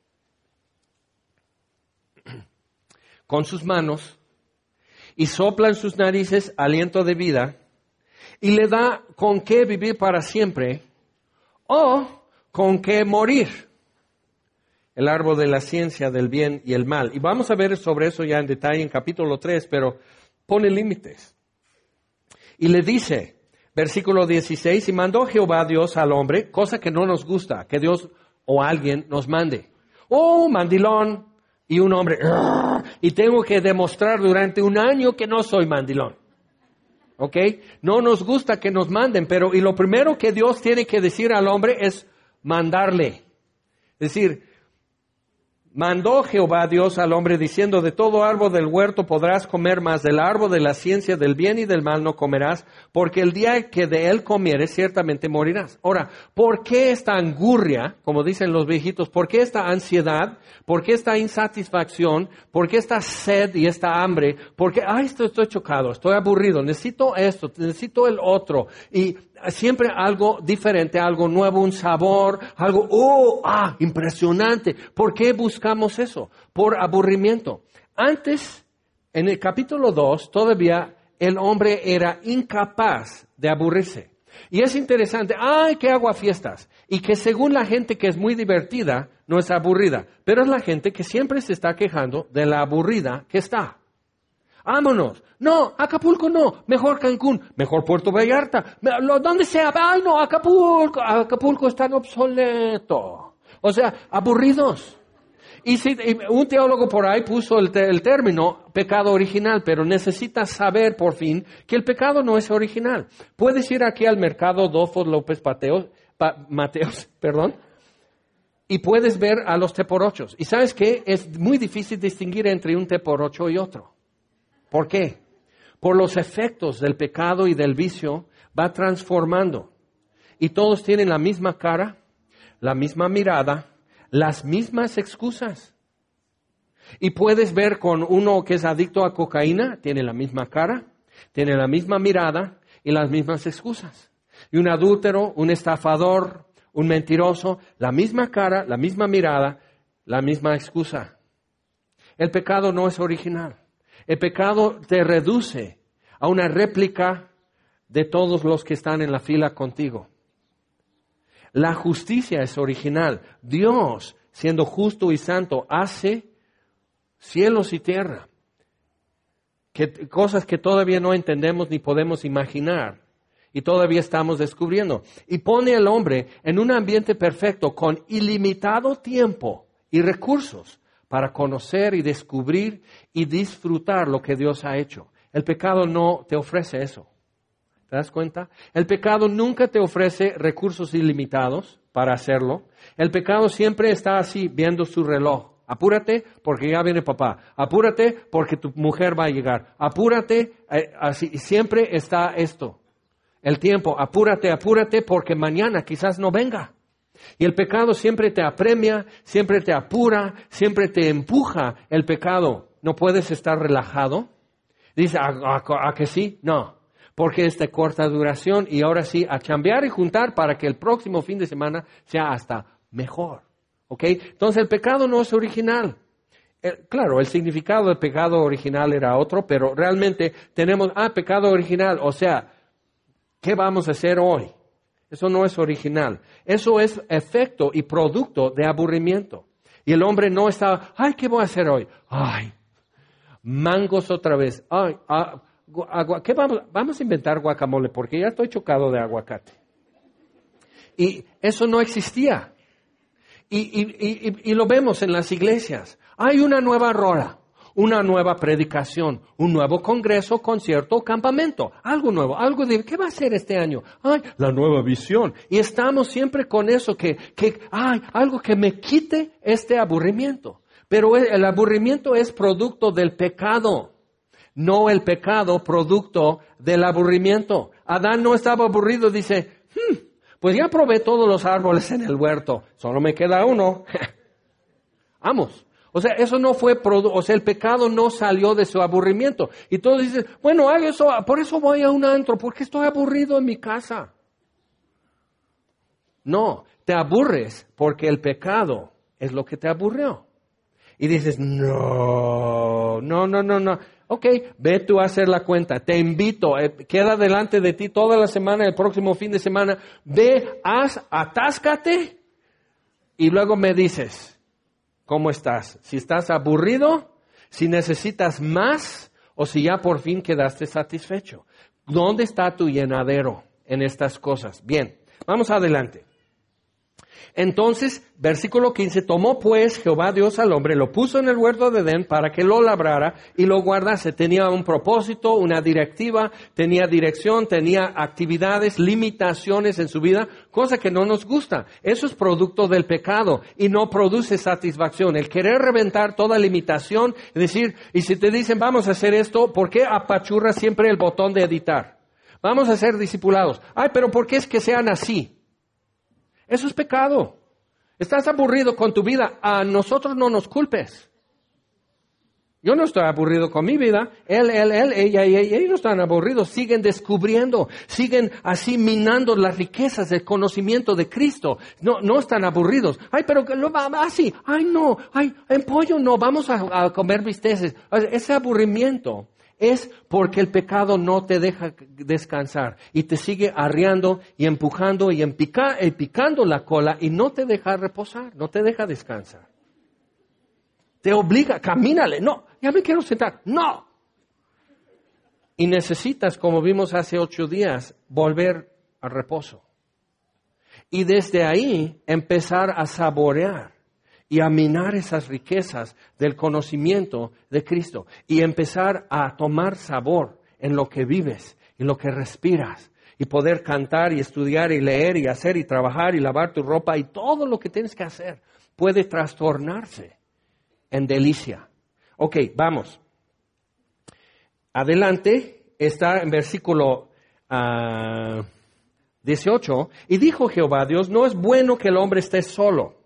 con sus manos y sopla en sus narices aliento de vida y le da con qué vivir para siempre o con qué morir. El árbol de la ciencia del bien y el mal. Y vamos a ver sobre eso ya en detalle en capítulo tres, pero pone límites. Y le dice, versículo dieciséis, y mandó Jehová Dios al hombre, cosa que no nos gusta, que Dios o alguien nos mande. Oh, mandilón, y un hombre, y tengo que demostrar durante un año que no soy mandilón. ¿Ok? No nos gusta que nos manden, pero y lo primero que Dios tiene que decir al hombre es mandarle. Es decir, mandó Jehová Dios al hombre diciendo, de todo árbol del huerto podrás comer, mas del árbol de la ciencia del bien y del mal no comerás, porque el día que de él comieres ciertamente morirás. Ahora, ¿por qué esta angurria, como dicen los viejitos? ¿Por qué esta ansiedad? ¿Por qué esta insatisfacción? ¿Por qué esta sed y esta hambre? Porque, ay, estoy, estoy chocado, estoy aburrido, necesito esto, necesito el otro. Y siempre algo diferente, algo nuevo, un sabor, algo, oh, ah, impresionante. ¿Por qué buscamos eso? Por aburrimiento. Antes En el capítulo dos, todavía el hombre era incapaz de aburrirse. Y es interesante, ¡ay, que hago a fiestas! Y que según la gente que es muy divertida, no es aburrida. Pero es la gente que siempre se está quejando de la aburrida que está. ¡Vámonos! No, Acapulco no, mejor Cancún, mejor Puerto Vallarta, ¿dónde sea? ¡Ay, no, Acapulco! Acapulco está obsoleto. O sea, aburridos. Y si un teólogo por ahí puso el, el término pecado original, pero necesitas saber por fin que el pecado no es original. Puedes ir aquí al mercado Adolfo López Mateos, pa, Mateos, perdón, y puedes ver a los teporochos. ¿Y sabes qué? Es muy difícil distinguir entre un teporocho y otro. ¿Por qué? Por los efectos del pecado y del vicio va transformando. Y todos tienen la misma cara, la misma mirada, las mismas excusas. Y puedes ver con uno que es adicto a cocaína, tiene la misma cara, tiene la misma mirada y las mismas excusas. Y un adúltero, un estafador, un mentiroso, la misma cara, la misma mirada, la misma excusa. El pecado no es original. El pecado te reduce a una réplica de todos los que están en la fila contigo. La justicia es original. Dios, siendo justo y santo, hace cielos y tierra. Que, cosas que todavía no entendemos ni podemos imaginar. Y todavía estamos descubriendo. Y pone al hombre en un ambiente perfecto con ilimitado tiempo y recursos para conocer y descubrir y disfrutar lo que Dios ha hecho. El pecado no te ofrece eso. ¿Te das cuenta? El pecado nunca te ofrece recursos ilimitados para hacerlo. El pecado siempre está así, viendo su reloj. Apúrate porque ya viene papá. Apúrate porque tu mujer va a llegar. Apúrate, eh, así. Y siempre está esto. El tiempo, apúrate, apúrate porque mañana quizás no venga. Y el pecado siempre te apremia, siempre te apura, siempre te empuja el pecado. ¿No puedes estar relajado? Dice, ¿a, a, a que sí? No. Porque es de corta duración y ahora sí, a chambear y juntar para que el próximo fin de semana sea hasta mejor. ¿Ok? Entonces el pecado no es original. Eh, claro, el significado del pecado original era otro, pero realmente tenemos, ah, pecado original, o sea, ¿qué vamos a hacer hoy? Eso no es original. Eso es efecto y producto de aburrimiento. Y el hombre no está, ay, ¿qué voy a hacer hoy? Ay, mangos otra vez. Ay, ah, Agua, ¿qué vamos? Vamos a inventar guacamole porque ya estoy chocado de aguacate. Y eso no existía. Y, y, y, y lo vemos en las iglesias. Hay una nueva rola, una nueva predicación, un nuevo congreso, concierto, campamento. Algo nuevo, algo de, ¿qué va a ser este año? Ay, la nueva visión. Y estamos siempre con eso que, que ay, algo que me quite este aburrimiento. Pero el aburrimiento es producto del pecado. No el pecado producto del aburrimiento. Adán no estaba aburrido, dice, hmm, pues ya probé todos los árboles en el huerto, solo me queda uno. Vamos. O sea, eso no fue, produ- o sea, el pecado no salió de su aburrimiento. Y todos dicen, bueno, hago eso, por eso voy a un antro, porque estoy aburrido en mi casa. No, te aburres porque el pecado es lo que te aburrió. Y dices, no, no, no, no, no. Ok, ve tú a hacer la cuenta. Te invito, eh, queda delante de ti toda la semana, el próximo fin de semana. Ve, haz, atáscate y luego me dices, ¿cómo estás? Si estás aburrido, si necesitas más o si ya por fin quedaste satisfecho. ¿Dónde está tu llenadero en estas cosas? Bien, vamos adelante. Entonces, versículo quince, tomó pues Jehová Dios al hombre, lo puso en el huerto de Edén para que lo labrara y lo guardase. Tenía un propósito, una directiva, tenía dirección, tenía actividades, limitaciones en su vida, cosa que no nos gusta. Eso es producto del pecado y no produce satisfacción. El querer reventar toda limitación, es decir, y si te dicen vamos a hacer esto, ¿por qué apachurras siempre el botón de editar? Vamos a ser discipulados. Ay, pero ¿por qué es que sean así? Eso es pecado. Estás aburrido con tu vida. A nosotros no nos culpes. Yo no estoy aburrido con mi vida. Él, él, él, ella, ella, ella, ellos no están aburridos. Siguen descubriendo, siguen así minando las riquezas del conocimiento de Cristo. No, no están aburridos. Ay, pero lo va así. Ay, no. Ay, en pollo no. Vamos a, a comer bisteces. Ese aburrimiento es porque el pecado no te deja descansar y te sigue arreando y empujando y empica, y picando la cola y no te deja reposar, no te deja descansar. Te obliga, camínale, no, ya me quiero sentar, no. Y necesitas, como vimos hace ocho días, volver al reposo. Y desde ahí empezar a saborear y a minar esas riquezas del conocimiento de Cristo. Y empezar a tomar sabor en lo que vives, en lo que respiras. Y poder cantar y estudiar y leer y hacer y trabajar y lavar tu ropa y todo lo que tienes que hacer puede trastornarse en delicia. Ok, vamos. Adelante, está en versículo uh, dieciocho. Y dijo Jehová Dios, no es bueno que el hombre esté solo.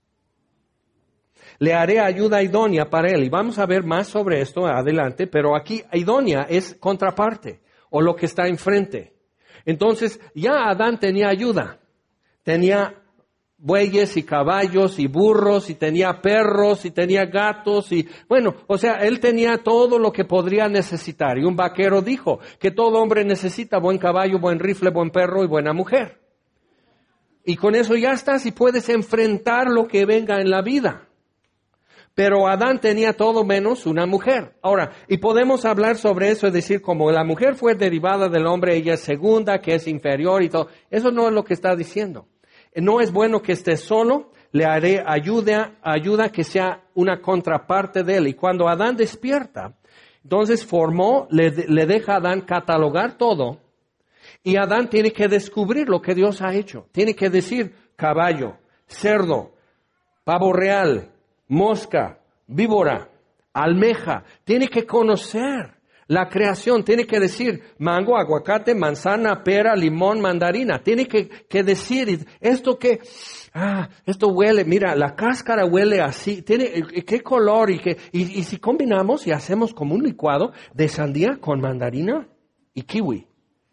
Le haré ayuda idónea para él. Y vamos a ver más sobre esto adelante, pero aquí idónea es contraparte, o lo que está enfrente. Entonces, ya Adán tenía ayuda. Tenía bueyes y caballos y burros y tenía perros y tenía gatos y bueno, o sea, él tenía todo lo que podría necesitar. Y un vaquero dijo que todo hombre necesita buen caballo, buen rifle, buen perro y buena mujer. Y con eso ya estás y puedes enfrentar lo que venga en la vida. Pero Adán tenía todo menos una mujer. Ahora, y podemos hablar sobre eso y decir como la mujer fue derivada del hombre, ella es segunda, que es inferior y todo. Eso no es lo que está diciendo. No es bueno que esté solo, le haré ayuda, ayuda que sea una contraparte de él. Y cuando Adán despierta, entonces formó, le, le deja a Adán catalogar todo. Y Adán tiene que descubrir lo que Dios ha hecho. Tiene que decir caballo, cerdo, pavo real, mosca, víbora, almeja. Tiene que conocer la creación. Tiene que decir mango, aguacate, manzana, pera, limón, mandarina. Tiene que, que decir esto que, ah, esto huele, mira, la cáscara huele así. Tiene, ¿qué color? Y, qué, y, y si combinamos y hacemos como un licuado de sandía con mandarina y kiwi.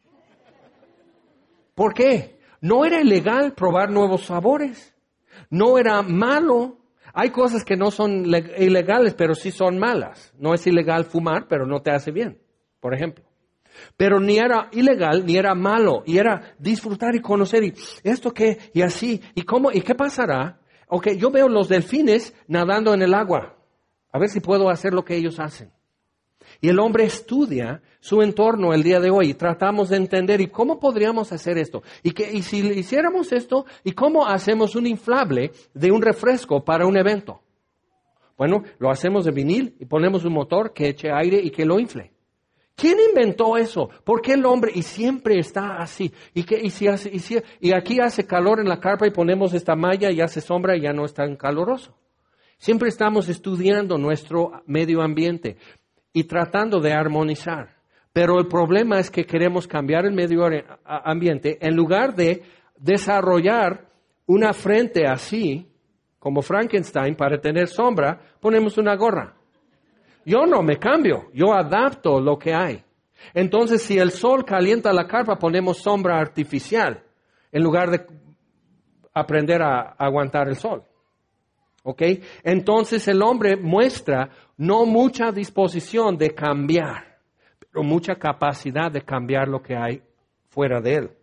¿Por qué? No era ilegal probar nuevos sabores. No era malo. Hay cosas que no son ilegales, pero sí son malas. No es ilegal fumar, pero no te hace bien, por ejemplo. Pero ni era ilegal, ni era malo. Y era disfrutar y conocer. Y esto qué, y así. ¿Y cómo? ¿Y qué pasará? Ok, yo veo los delfines nadando en el agua. A ver si puedo hacer lo que ellos hacen. Y el hombre estudia su entorno el día de hoy y tratamos de entender, ¿y cómo podríamos hacer esto? ¿Y, que, y si hiciéramos esto, ¿y cómo hacemos un inflable de un refresco para un evento? Bueno, lo hacemos de vinil y ponemos un motor que eche aire y que lo infle. ¿Quién inventó eso? ¿Por qué el hombre? Y siempre está así. ¿Y, que, y, si hace, y, si, y aquí hace calor en la carpa y ponemos esta malla y hace sombra y ya no es tan caloroso. Siempre estamos estudiando nuestro medio ambiente y tratando de armonizar. Pero el problema es que queremos cambiar el medio ambiente en lugar de desarrollar una frente así, como Frankenstein, para tener sombra, ponemos una gorra. Yo no me cambio, yo adapto lo que hay. Entonces, si el sol calienta la carpa, ponemos sombra artificial, en lugar de aprender a aguantar el sol. ¿Ok? Entonces el hombre muestra no mucha disposición de cambiar, pero mucha capacidad de cambiar lo que hay fuera de él.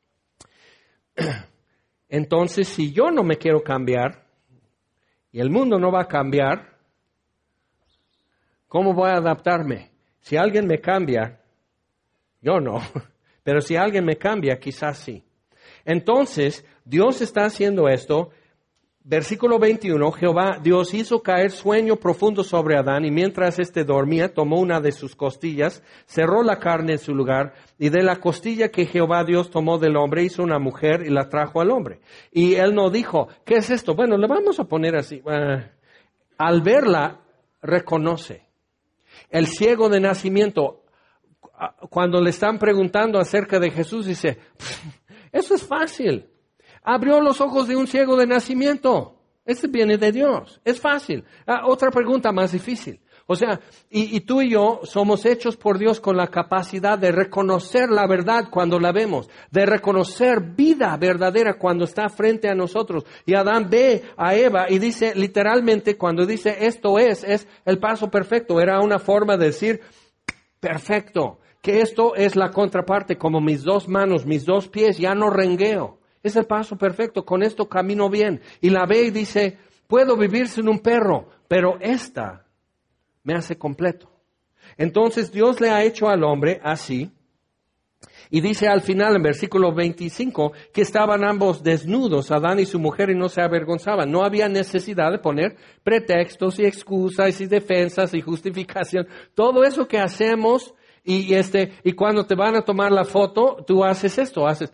Entonces, si yo no me quiero cambiar y el mundo no va a cambiar, ¿cómo voy a adaptarme? Si alguien me cambia, yo no, pero si alguien me cambia, quizás sí. Entonces, Dios está haciendo esto. Versículo veintiuno, Jehová Dios hizo caer sueño profundo sobre Adán y mientras éste dormía tomó una de sus costillas, cerró la carne en su lugar y de la costilla que Jehová Dios tomó del hombre hizo una mujer y la trajo al hombre. Y él no dijo, ¿qué es esto? Bueno, le vamos a poner así. Uh, al verla, reconoce. El ciego de nacimiento, cuando le están preguntando acerca de Jesús, dice, eso es fácil. Abrió los ojos de un ciego de nacimiento. Este viene de Dios. Es fácil. Ah, otra pregunta más difícil. O sea, y, y tú y yo somos hechos por Dios con la capacidad de reconocer la verdad cuando la vemos, de reconocer vida verdadera cuando está frente a nosotros. Y Adán ve a Eva y dice, literalmente, cuando dice esto es, es el paso perfecto. Era una forma de decir, perfecto, que esto es la contraparte, como mis dos manos, mis dos pies, ya no rengueo. Es el paso perfecto, con esto camino bien. Y la ve y dice, puedo vivir sin un perro, pero esta me hace completo. Entonces Dios le ha hecho al hombre así, y dice al final en versículo veinticinco que estaban ambos desnudos, Adán y su mujer, y no se avergonzaban. No había necesidad de poner pretextos y excusas y defensas y justificación. Todo eso que hacemos, y este, y cuando te van a tomar la foto, tú haces esto, haces...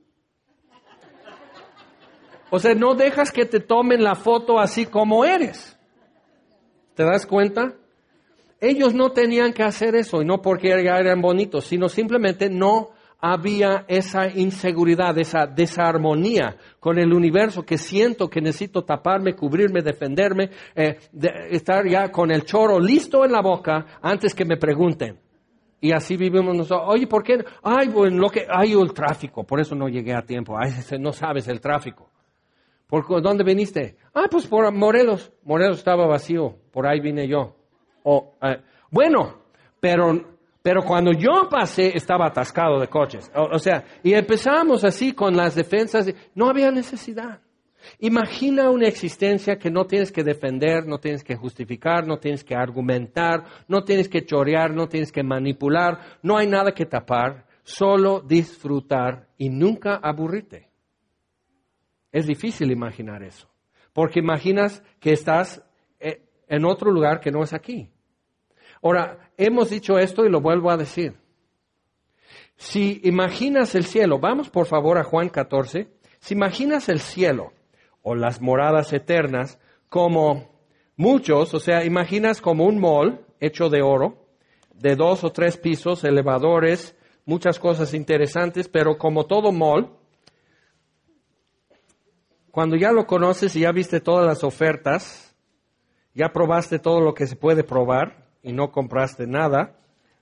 O sea, no dejas que te tomen la foto así como eres. ¿Te das cuenta? Ellos no tenían que hacer eso, y no porque eran bonitos, sino simplemente no había esa inseguridad, esa desarmonía con el universo, que siento que necesito taparme, cubrirme, defenderme, eh, de, estar ya con el choro listo en la boca antes que me pregunten. Y así vivimos nosotros. Oye, ¿por qué? Ay, bueno, lo que, ay, el tráfico, por eso no llegué a tiempo. Ay, no sabes el tráfico. ¿Por dónde viniste? Ah, pues por Morelos. Morelos estaba vacío, por ahí vine yo. Oh, eh, bueno, pero, pero cuando yo pasé estaba atascado de coches. O, o sea, y empezamos así con las defensas. No había necesidad. Imagina una existencia que no tienes que defender, no tienes que justificar, no tienes que argumentar, no tienes que chorear, no tienes que manipular, no hay nada que tapar, solo disfrutar y nunca aburrirte. Es difícil imaginar eso, porque imaginas que estás en otro lugar que no es aquí. Ahora, hemos dicho esto y lo vuelvo a decir. Si imaginas el cielo, vamos por favor a Juan catorce, si imaginas el cielo o las moradas eternas como muchos, o sea, imaginas como un mall hecho de oro, de dos o tres pisos, elevadores, muchas cosas interesantes, pero como todo mall, cuando ya lo conoces y ya viste todas las ofertas, ya probaste todo lo que se puede probar y no compraste nada,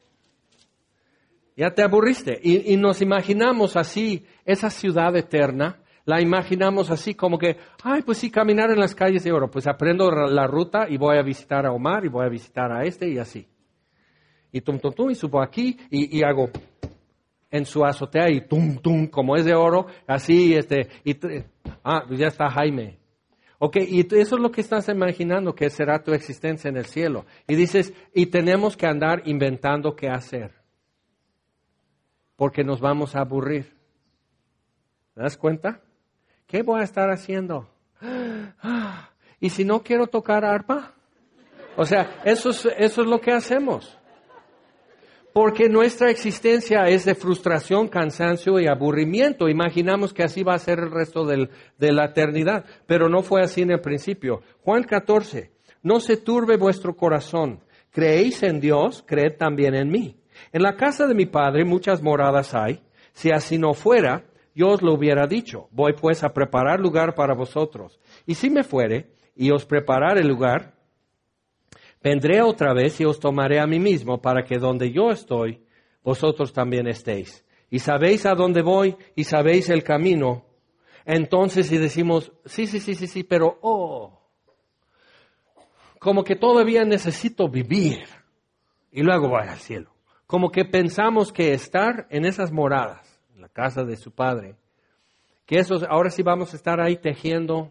ya te aburriste. Y, y nos imaginamos así, esa ciudad eterna, la imaginamos así como que, ay, pues sí, caminar en las calles de oro, pues aprendo la ruta y voy a visitar a Omar y voy a visitar a este y así. Y tum, tum, tum, y subo aquí y, y hago en su azotea y tum, tum, como es de oro, así, este, y... Ah, pues ya está Jaime. Ok, y eso es lo que estás imaginando que será tu existencia en el cielo. Y dices, y tenemos que andar inventando qué hacer. Porque nos vamos a aburrir. ¿Te das cuenta? ¿Qué voy a estar haciendo? ¿Y si no quiero tocar arpa? O sea, eso es, eso es lo que hacemos. Porque nuestra existencia es de frustración, cansancio y aburrimiento. Imaginamos que así va a ser el resto del, de la eternidad. Pero no fue así en el principio. Juan catorce. No se turbe vuestro corazón. Creéis en Dios, creed también en mí. En la casa de mi Padre muchas moradas hay. Si así no fuera, yo os lo hubiera dicho. Voy pues a preparar lugar para vosotros. Y si me fuere y os preparar el lugar, vendré otra vez y os tomaré a mí mismo, para que donde yo estoy, vosotros también estéis. Y sabéis a dónde voy, y sabéis el camino. Entonces, si decimos, sí, sí, sí, sí, sí, pero, oh, como que todavía necesito vivir, y luego voy al cielo. Como que pensamos que estar en esas moradas, en la casa de su Padre, que eso, ahora sí vamos a estar ahí tejiendo,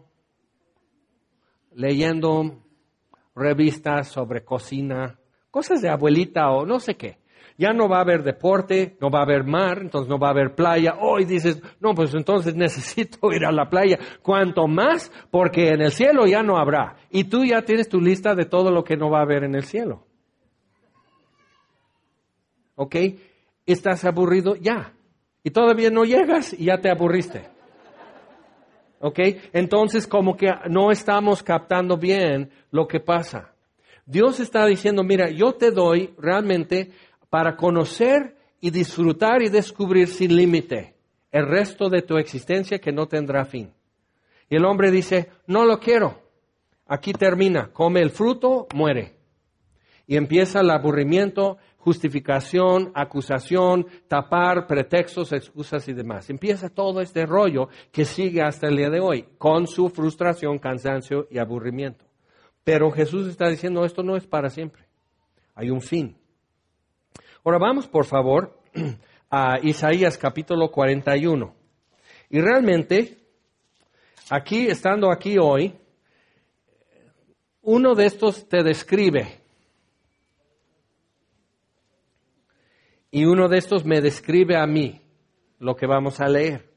leyendo revistas sobre cocina, cosas de abuelita o no sé qué. Ya no va a haber deporte, no va a haber mar, entonces no va a haber playa. Hoy dices, no, pues entonces necesito ir a la playa. Cuanto más, porque en el cielo ya no habrá. Y tú ya tienes tu lista de todo lo que no va a haber en el cielo. ¿Ok? ¿Estás aburrido? Ya. Y todavía no llegas y ya te aburriste. ¿Ok? Entonces como que no estamos captando bien lo que pasa. Dios está diciendo, mira, yo te doy realmente para conocer y disfrutar y descubrir sin límite el resto de tu existencia que no tendrá fin. Y el hombre dice, no lo quiero. Aquí termina. Come el fruto, muere. Y empieza el aburrimiento, justificación, acusación, tapar, pretextos, excusas y demás. Empieza todo este rollo que sigue hasta el día de hoy, con su frustración, cansancio y aburrimiento. Pero Jesús está diciendo, esto no es para siempre. Hay un fin. Ahora vamos, por favor, a Isaías capítulo cuarenta y uno. Y realmente, aquí, estando aquí hoy, uno de estos te describe. Y uno de estos me describe a mí lo que vamos a leer.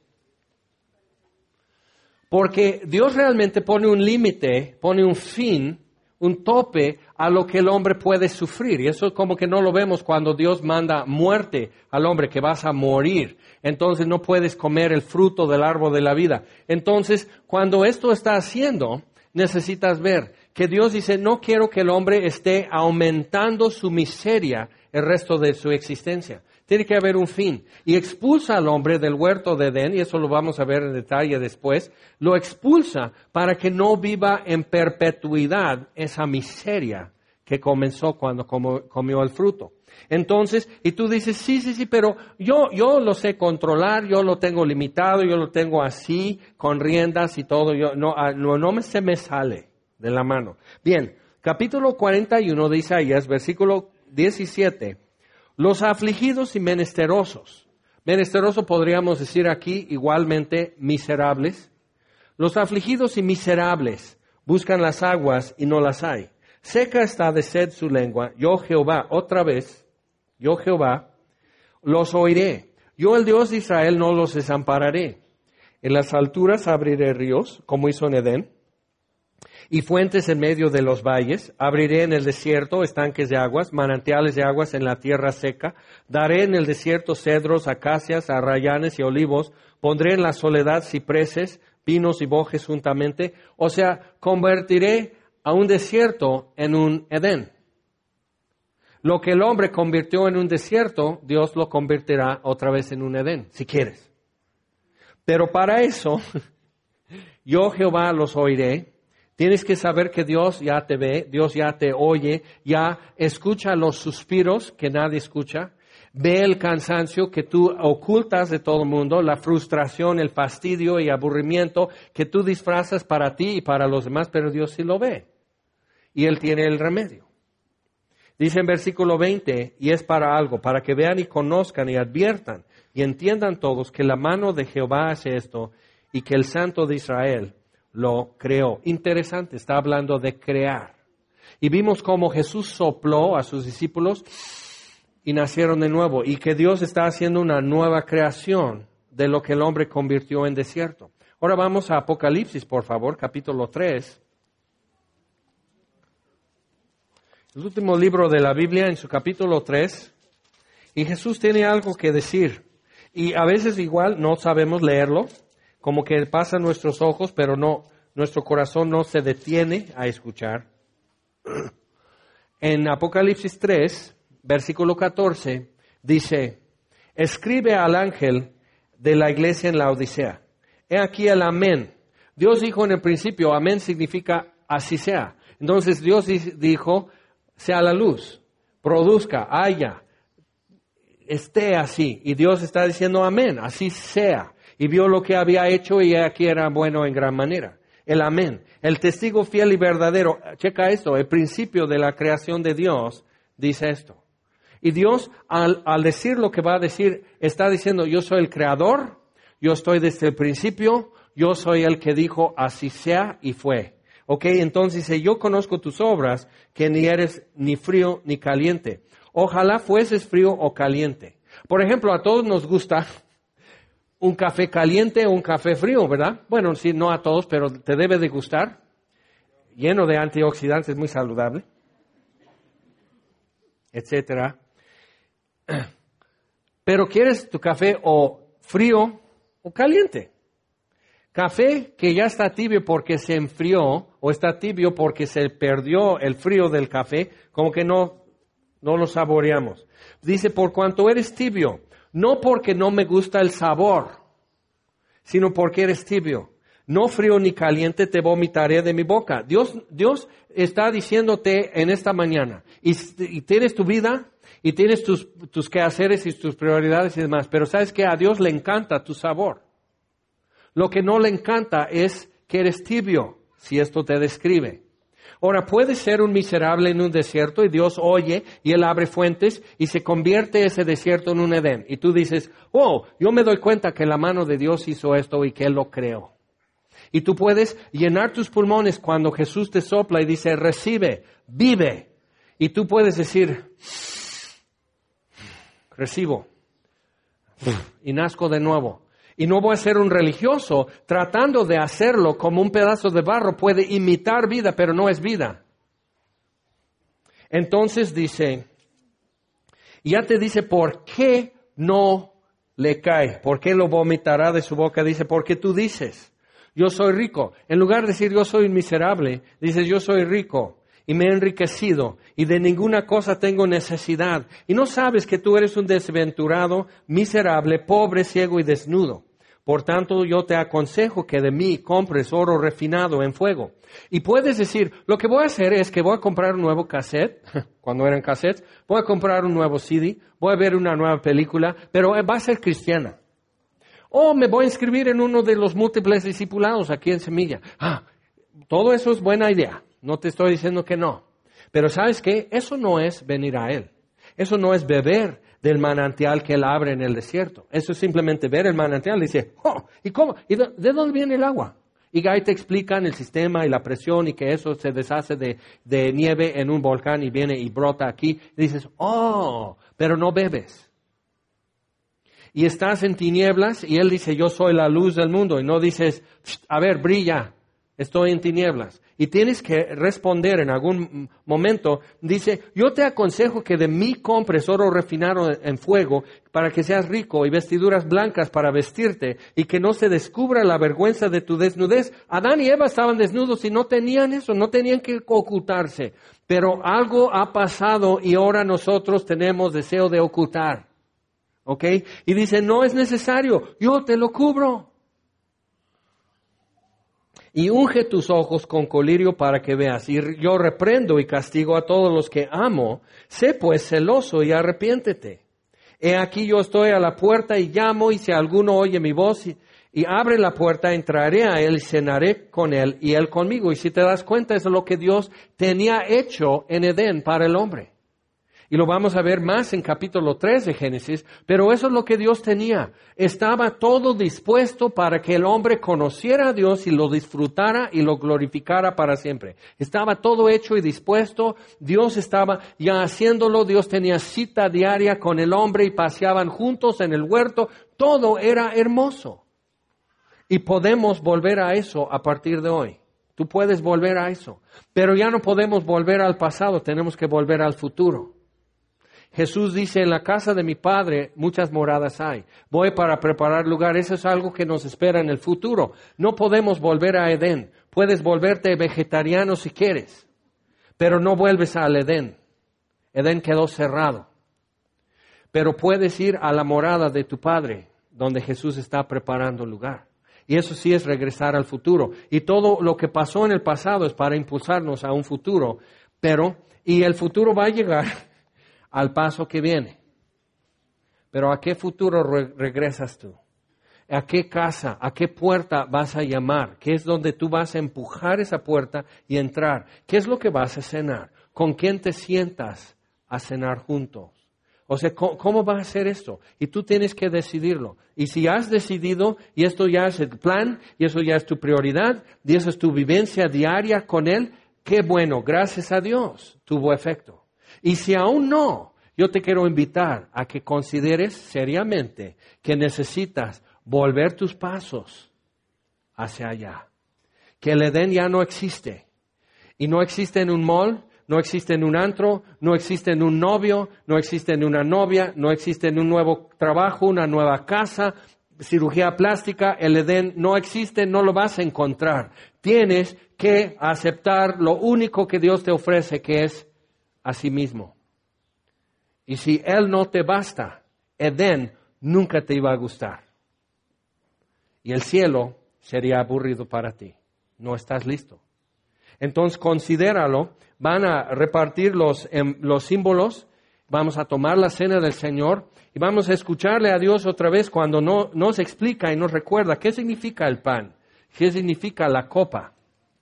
Porque Dios realmente pone un límite, pone un fin, un tope a lo que el hombre puede sufrir. Y eso es como que no lo vemos cuando Dios manda muerte al hombre, que vas a morir. Entonces no puedes comer el fruto del árbol de la vida. Entonces, cuando esto está haciendo, necesitas ver que Dios dice, no quiero que el hombre esté aumentando su miseria el resto de su existencia. Tiene que haber un fin. Y expulsa al hombre del huerto de Edén, y eso lo vamos a ver en detalle después, lo expulsa para que no viva en perpetuidad esa miseria que comenzó cuando comió el fruto. Entonces, y tú dices, sí, sí, sí, pero yo, yo lo sé controlar, yo lo tengo limitado, yo lo tengo así, con riendas y todo, yo, no, no, no me, se me sale de la mano. Bien, capítulo cuarenta y uno de Isaías, versículo diecisiete. Los afligidos y menesterosos. Menesteroso podríamos decir aquí igualmente miserables. Los afligidos y miserables buscan las aguas y no las hay. Seca está de sed su lengua. Yo Jehová, otra vez, yo Jehová, los oiré. Yo el Dios de Israel no los desampararé. En las alturas abriré ríos, como hizo en Edén, y fuentes en medio de los valles. Abriré en el desierto estanques de aguas, manantiales de aguas en la tierra seca. Daré en el desierto cedros, acacias, arrayanes y olivos. Pondré en la soledad cipreses, pinos y bojes juntamente. O sea, convertiré a un desierto en un Edén. Lo que el hombre convirtió en un desierto, Dios lo convertirá otra vez en un Edén, si quieres. Pero para eso, yo Jehová los oiré. Tienes que saber que Dios ya te ve, Dios ya te oye, ya escucha los suspiros que nadie escucha, ve el cansancio que tú ocultas de todo el mundo, la frustración, el fastidio y aburrimiento que tú disfrazas para ti y para los demás, pero Dios sí lo ve y Él tiene el remedio. Dice en versículo veinte, y es para algo, para que vean y conozcan y adviertan y entiendan todos que la mano de Jehová hace esto y que el Santo de Israel lo creó. Interesante, está hablando de crear. Y vimos cómo Jesús sopló a sus discípulos y nacieron de nuevo. Y que Dios está haciendo una nueva creación de lo que el hombre convirtió en desierto. Ahora vamos a Apocalipsis, por favor, capítulo tres. El último libro de la Biblia, en su capítulo tres. Y Jesús tiene algo que decir. Y a veces igual no sabemos leerlo, como que pasa en nuestros ojos, pero no, nuestro corazón no se detiene a escuchar. En Apocalipsis tres, versículo catorce, dice, escribe al ángel de la iglesia en la Odisea. He aquí el amén. Dios dijo en el principio, amén significa así sea. Entonces Dios dijo, sea la luz, produzca, haya, esté así. Y Dios está diciendo amén, así sea. Y vio lo que había hecho y aquí era bueno en gran manera. El amén. El testigo fiel y verdadero. Checa esto. El principio de la creación de Dios dice esto. Y Dios, al, al decir lo que va a decir, está diciendo, yo soy el creador, yo estoy desde el principio, yo soy el que dijo así sea y fue. Ok, entonces dice, yo conozco tus obras, que ni eres ni frío ni caliente. Ojalá fueses frío o caliente. Por ejemplo, a todos nos gusta un café caliente o un café frío, ¿verdad? Bueno, sí, no a todos, pero te debe de gustar. Lleno de antioxidantes, muy saludable, etcétera. Pero ¿quieres tu café o frío o caliente? Café que ya está tibio porque se enfrió o está tibio porque se perdió el frío del café, como que no, no lo saboreamos. Dice, por cuanto eres tibio, no porque no me gusta el sabor, sino porque eres tibio. no frío ni caliente te vomitaré de mi boca. Dios, Dios está diciéndote en esta mañana, y, y tienes tu vida, y tienes tus, tus quehaceres y tus prioridades y demás, pero sabes que a Dios le encanta tu sabor. Lo que no le encanta es que eres tibio, si esto te describe. Ahora, puedes ser un miserable en un desierto y Dios oye y Él abre fuentes y se convierte ese desierto en un Edén. Y tú dices, oh, yo me doy cuenta que la mano de Dios hizo esto y que Él lo creó. Y tú puedes llenar tus pulmones cuando Jesús te sopla y dice, recibe, vive. Y tú puedes decir, recibo y nazco de nuevo. Y no voy a ser un religioso tratando de hacerlo como un pedazo de barro puede imitar vida, pero no es vida. Entonces dice, ya te dice por qué no le cae, por qué lo vomitará de su boca. Dice, porque tú dices, yo soy rico. En lugar de decir yo soy un miserable, dices yo soy rico y me he enriquecido y de ninguna cosa tengo necesidad. Y no sabes que tú eres un desventurado, miserable, pobre, ciego y desnudo. Por tanto, yo te aconsejo que de mí compres oro refinado en fuego. Y puedes decir, lo que voy a hacer es que voy a comprar un nuevo cassette, cuando eran cassettes, voy a comprar un nuevo C D, voy a ver una nueva película, pero va a ser cristiana. O me voy a inscribir en uno de los múltiples discipulados aquí en Semilla. Ah, todo eso es buena idea. No te estoy diciendo que no. Pero ¿sabes qué? Eso no es venir a Él. Eso no es beber del manantial que Él abre en el desierto. Eso es simplemente ver el manantial y decir, oh, ¿y cómo? ¿Y de, de dónde viene el agua? Y ahí te explican el sistema y la presión y que eso se deshace de, de nieve en un volcán y viene y brota aquí. Y dices, oh, pero no bebes. Y estás en tinieblas y Él dice, yo soy la luz del mundo. Y no dices, a ver, brilla, estoy en tinieblas. Y tienes que responder en algún momento, dice, yo te aconsejo que de mí compres oro refinado en fuego para que seas rico y vestiduras blancas para vestirte y que no se descubra la vergüenza de tu desnudez. Adán y Eva estaban desnudos y no tenían eso, no tenían que ocultarse. Pero algo ha pasado y ahora nosotros tenemos deseo de ocultar. ¿Ok? Y dice, no es necesario, yo te lo cubro. Y unge tus ojos con colirio para que veas. Y yo reprendo y castigo a todos los que amo. Sé pues celoso y arrepiéntete. He aquí yo estoy a la puerta y llamo, y si alguno oye mi voz y, y abre la puerta, entraré a él y cenaré con él y él conmigo. Y si te das cuenta, eso es lo que Dios tenía hecho en Edén para el hombre. Y lo vamos a ver más en capítulo tres de Génesis, pero eso es lo que Dios tenía. Estaba todo dispuesto para que el hombre conociera a Dios y lo disfrutara y lo glorificara para siempre. Estaba todo hecho y dispuesto. Dios estaba ya haciéndolo. Dios tenía cita diaria con el hombre y paseaban juntos en el huerto. Todo era hermoso. Y podemos volver a eso a partir de hoy. Tú puedes volver a eso. Pero ya no podemos volver al pasado, tenemos que volver al futuro. Jesús dice, en la casa de mi Padre muchas moradas hay. Voy para preparar lugar. Eso es algo que nos espera en el futuro. No podemos volver a Edén. Puedes volverte vegetariano si quieres, pero no vuelves al Edén. Edén quedó cerrado. Pero puedes ir a la morada de tu Padre, donde Jesús está preparando lugar. Y eso sí es regresar al futuro. Y todo lo que pasó en el pasado es para impulsarnos a un futuro. Pero, y el futuro va a llegar al paso que viene. Pero ¿a qué futuro re- regresas tú? ¿A qué casa, a qué puerta vas a llamar? ¿Qué es donde tú vas a empujar esa puerta y entrar? ¿Qué es lo que vas a cenar? ¿Con quién te sientas a cenar juntos? O sea, ¿cómo, cómo vas a hacer esto? Y tú tienes que decidirlo. Y si has decidido, y esto ya es el plan, y eso ya es tu prioridad, y eso es tu vivencia diaria con Él, qué bueno, gracias a Dios, tuvo efecto. Y si aún no, yo te quiero invitar a que consideres seriamente que necesitas volver tus pasos hacia allá. Que el Edén ya no existe. Y no existe en un mall, no existe en un antro, no existe en un novio, no existe en una novia, no existe en un nuevo trabajo, una nueva casa, cirugía plástica. El Edén no existe, no lo vas a encontrar. Tienes que aceptar lo único que Dios te ofrece, que es a sí mismo. Y si Él no te basta, Edén nunca te iba a gustar. Y el cielo sería aburrido para ti. No estás listo. Entonces considéralo, van a repartir los, em, los símbolos, vamos a tomar la cena del Señor y vamos a escucharle a Dios otra vez cuando no, nos explica y nos recuerda qué significa el pan, qué significa la copa.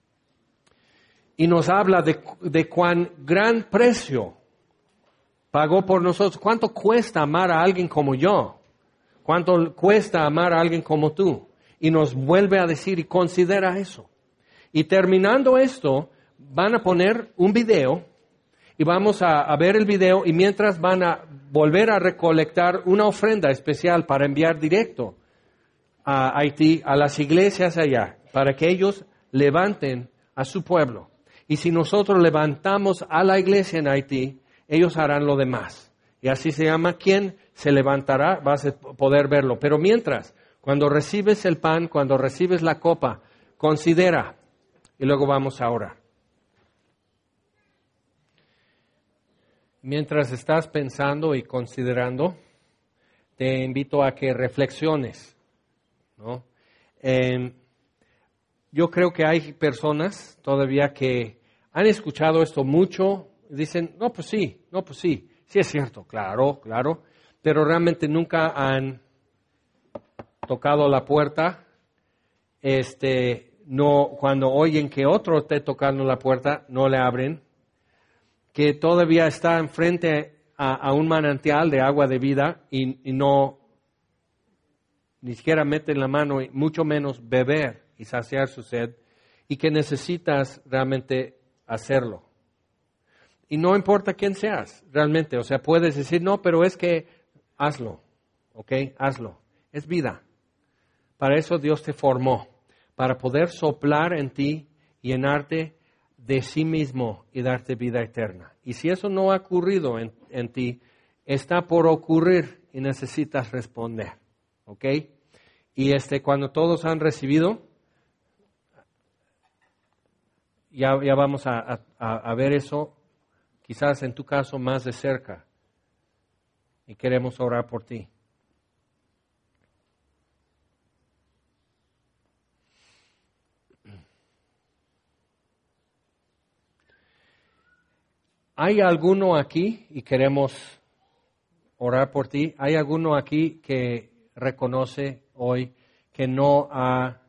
Y nos habla de, de cuán gran precio pagó por nosotros. ¿Cuánto cuesta amar a alguien como yo? ¿Cuánto cuesta amar a alguien como tú? Y nos vuelve a decir y considera eso. Y terminando esto, van a poner un video y vamos a, a ver el video y mientras van a volver a recolectar una ofrenda especial para enviar directo a Haití, a las iglesias allá, para que ellos levanten a su pueblo. Y si nosotros levantamos a la iglesia en Haití, ellos harán lo demás. Y así se llama, ¿quién se levantará? Vas a poder verlo. Pero mientras, cuando recibes el pan, cuando recibes la copa, considera y luego vamos a orar. Mientras estás pensando y considerando, te invito a que reflexiones, ¿no? Eh, yo creo que hay personas todavía que han escuchado esto mucho, dicen, no, pues sí, no, pues sí, sí es cierto, claro, claro, pero realmente nunca han tocado la puerta, este, no, cuando oyen que otro esté tocando la puerta, no le abren, que todavía está enfrente a, a un manantial de agua de vida y, y no, ni siquiera meten la mano, y mucho menos beber y saciar su sed, y que necesitas realmente hacerlo. Y no importa quién seas, realmente, o sea, puedes decir, no, pero es que hazlo, ¿ok? Hazlo. Es vida. Para eso Dios te formó, para poder soplar en ti y llenarte de sí mismo y darte vida eterna. Y si eso no ha ocurrido en, en ti, está por ocurrir y necesitas responder, ¿ok? Y este, cuando todos han recibido, ya, ya vamos a, a, a ver eso, quizás en tu caso más de cerca, y queremos orar por ti. ¿Hay alguno aquí, y queremos orar por ti, hay alguno aquí que reconoce hoy que no ha,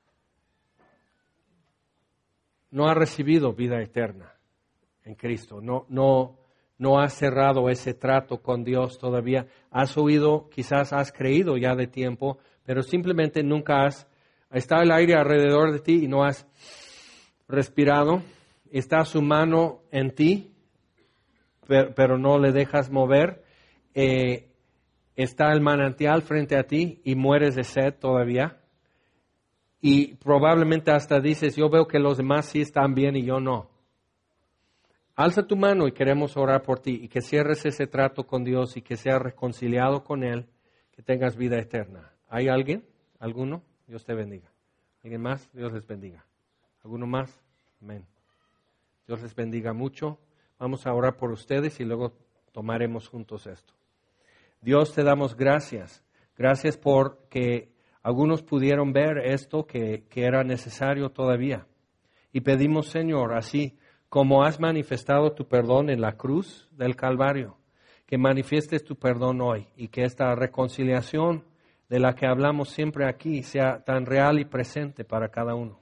no ha recibido vida eterna en Cristo? No, no, no has cerrado ese trato con Dios todavía. Has oído, quizás has creído ya de tiempo, pero simplemente nunca has, está el aire alrededor de ti y no has respirado. Está su mano en ti, pero, pero no le dejas mover. Eh, está el manantial frente a ti y mueres de sed todavía. Y probablemente hasta dices, yo veo que los demás sí están bien y yo no. Alza tu mano y queremos orar por ti y que cierres ese trato con Dios y que seas reconciliado con Él, que tengas vida eterna. ¿Hay alguien? ¿Alguno? Dios te bendiga. ¿Alguien más? Dios les bendiga. ¿Alguno más? Amén. Dios les bendiga mucho. Vamos a orar por ustedes y luego tomaremos juntos esto. Dios, te damos gracias. Gracias porque algunos pudieron ver esto que, que era necesario todavía. Y pedimos, Señor, así como has manifestado tu perdón en la cruz del Calvario, que manifiestes tu perdón hoy y que esta reconciliación de la que hablamos siempre aquí sea tan real y presente para cada uno.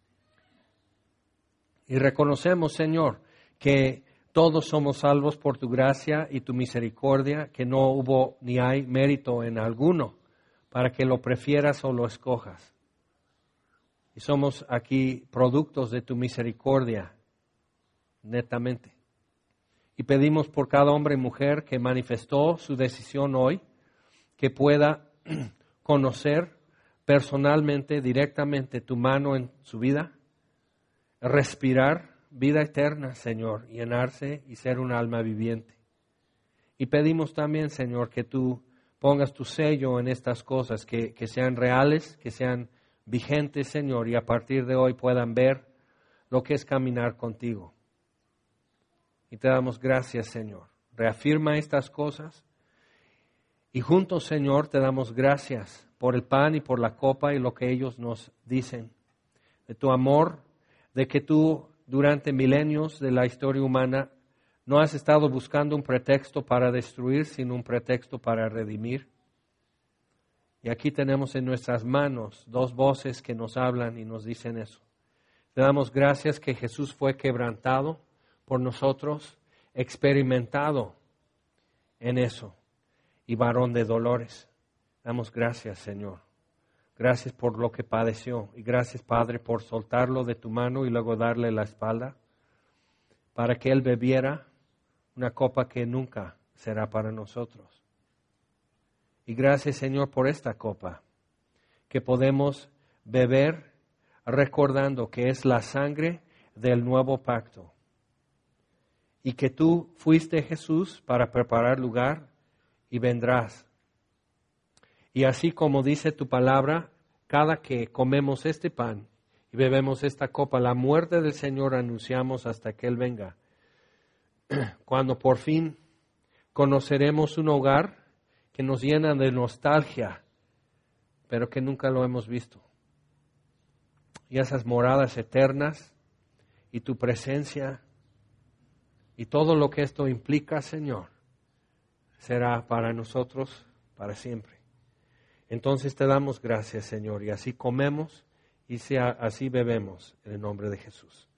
Y reconocemos, Señor, que todos somos salvos por tu gracia y tu misericordia, que no hubo ni hay mérito en alguno para que lo prefieras o lo escojas. Y somos aquí productos de tu misericordia, netamente. Y pedimos por cada hombre y mujer que manifestó su decisión hoy, que pueda conocer personalmente, directamente tu mano en su vida, respirar vida eterna, Señor, llenarse y ser un alma viviente. Y pedimos también, Señor, que tú pongas tu sello en estas cosas, que, que sean reales, que sean vigentes, Señor, y a partir de hoy puedan ver lo que es caminar contigo. Y te damos gracias, Señor. Reafirma estas cosas. Y juntos, Señor, te damos gracias por el pan y por la copa y lo que ellos nos dicen, de tu amor, de que tú durante milenios de la historia humana no has estado buscando un pretexto para destruir, sino un pretexto para redimir. Y aquí tenemos en nuestras manos dos voces que nos hablan y nos dicen eso. Te damos gracias que Jesús fue quebrantado por nosotros, experimentado en eso, y varón de dolores. Damos gracias, Señor. Gracias por lo que padeció. Y gracias, Padre, por soltarlo de tu mano y luego darle la espalda para que Él bebiera una copa que nunca será para nosotros. Y gracias, Señor, por esta copa que podemos beber recordando que es la sangre del nuevo pacto. Y que tú fuiste, Jesús, para preparar lugar y vendrás. Y así como dice tu palabra, cada que comemos este pan y bebemos esta copa, la muerte del Señor anunciamos hasta que Él venga. Cuando por fin conoceremos un hogar que nos llena de nostalgia, pero que nunca lo hemos visto. Y esas moradas eternas y tu presencia y todo lo que esto implica, Señor, será para nosotros para siempre. Entonces te damos gracias, Señor, y así comemos y sea, así bebemos en el nombre de Jesús.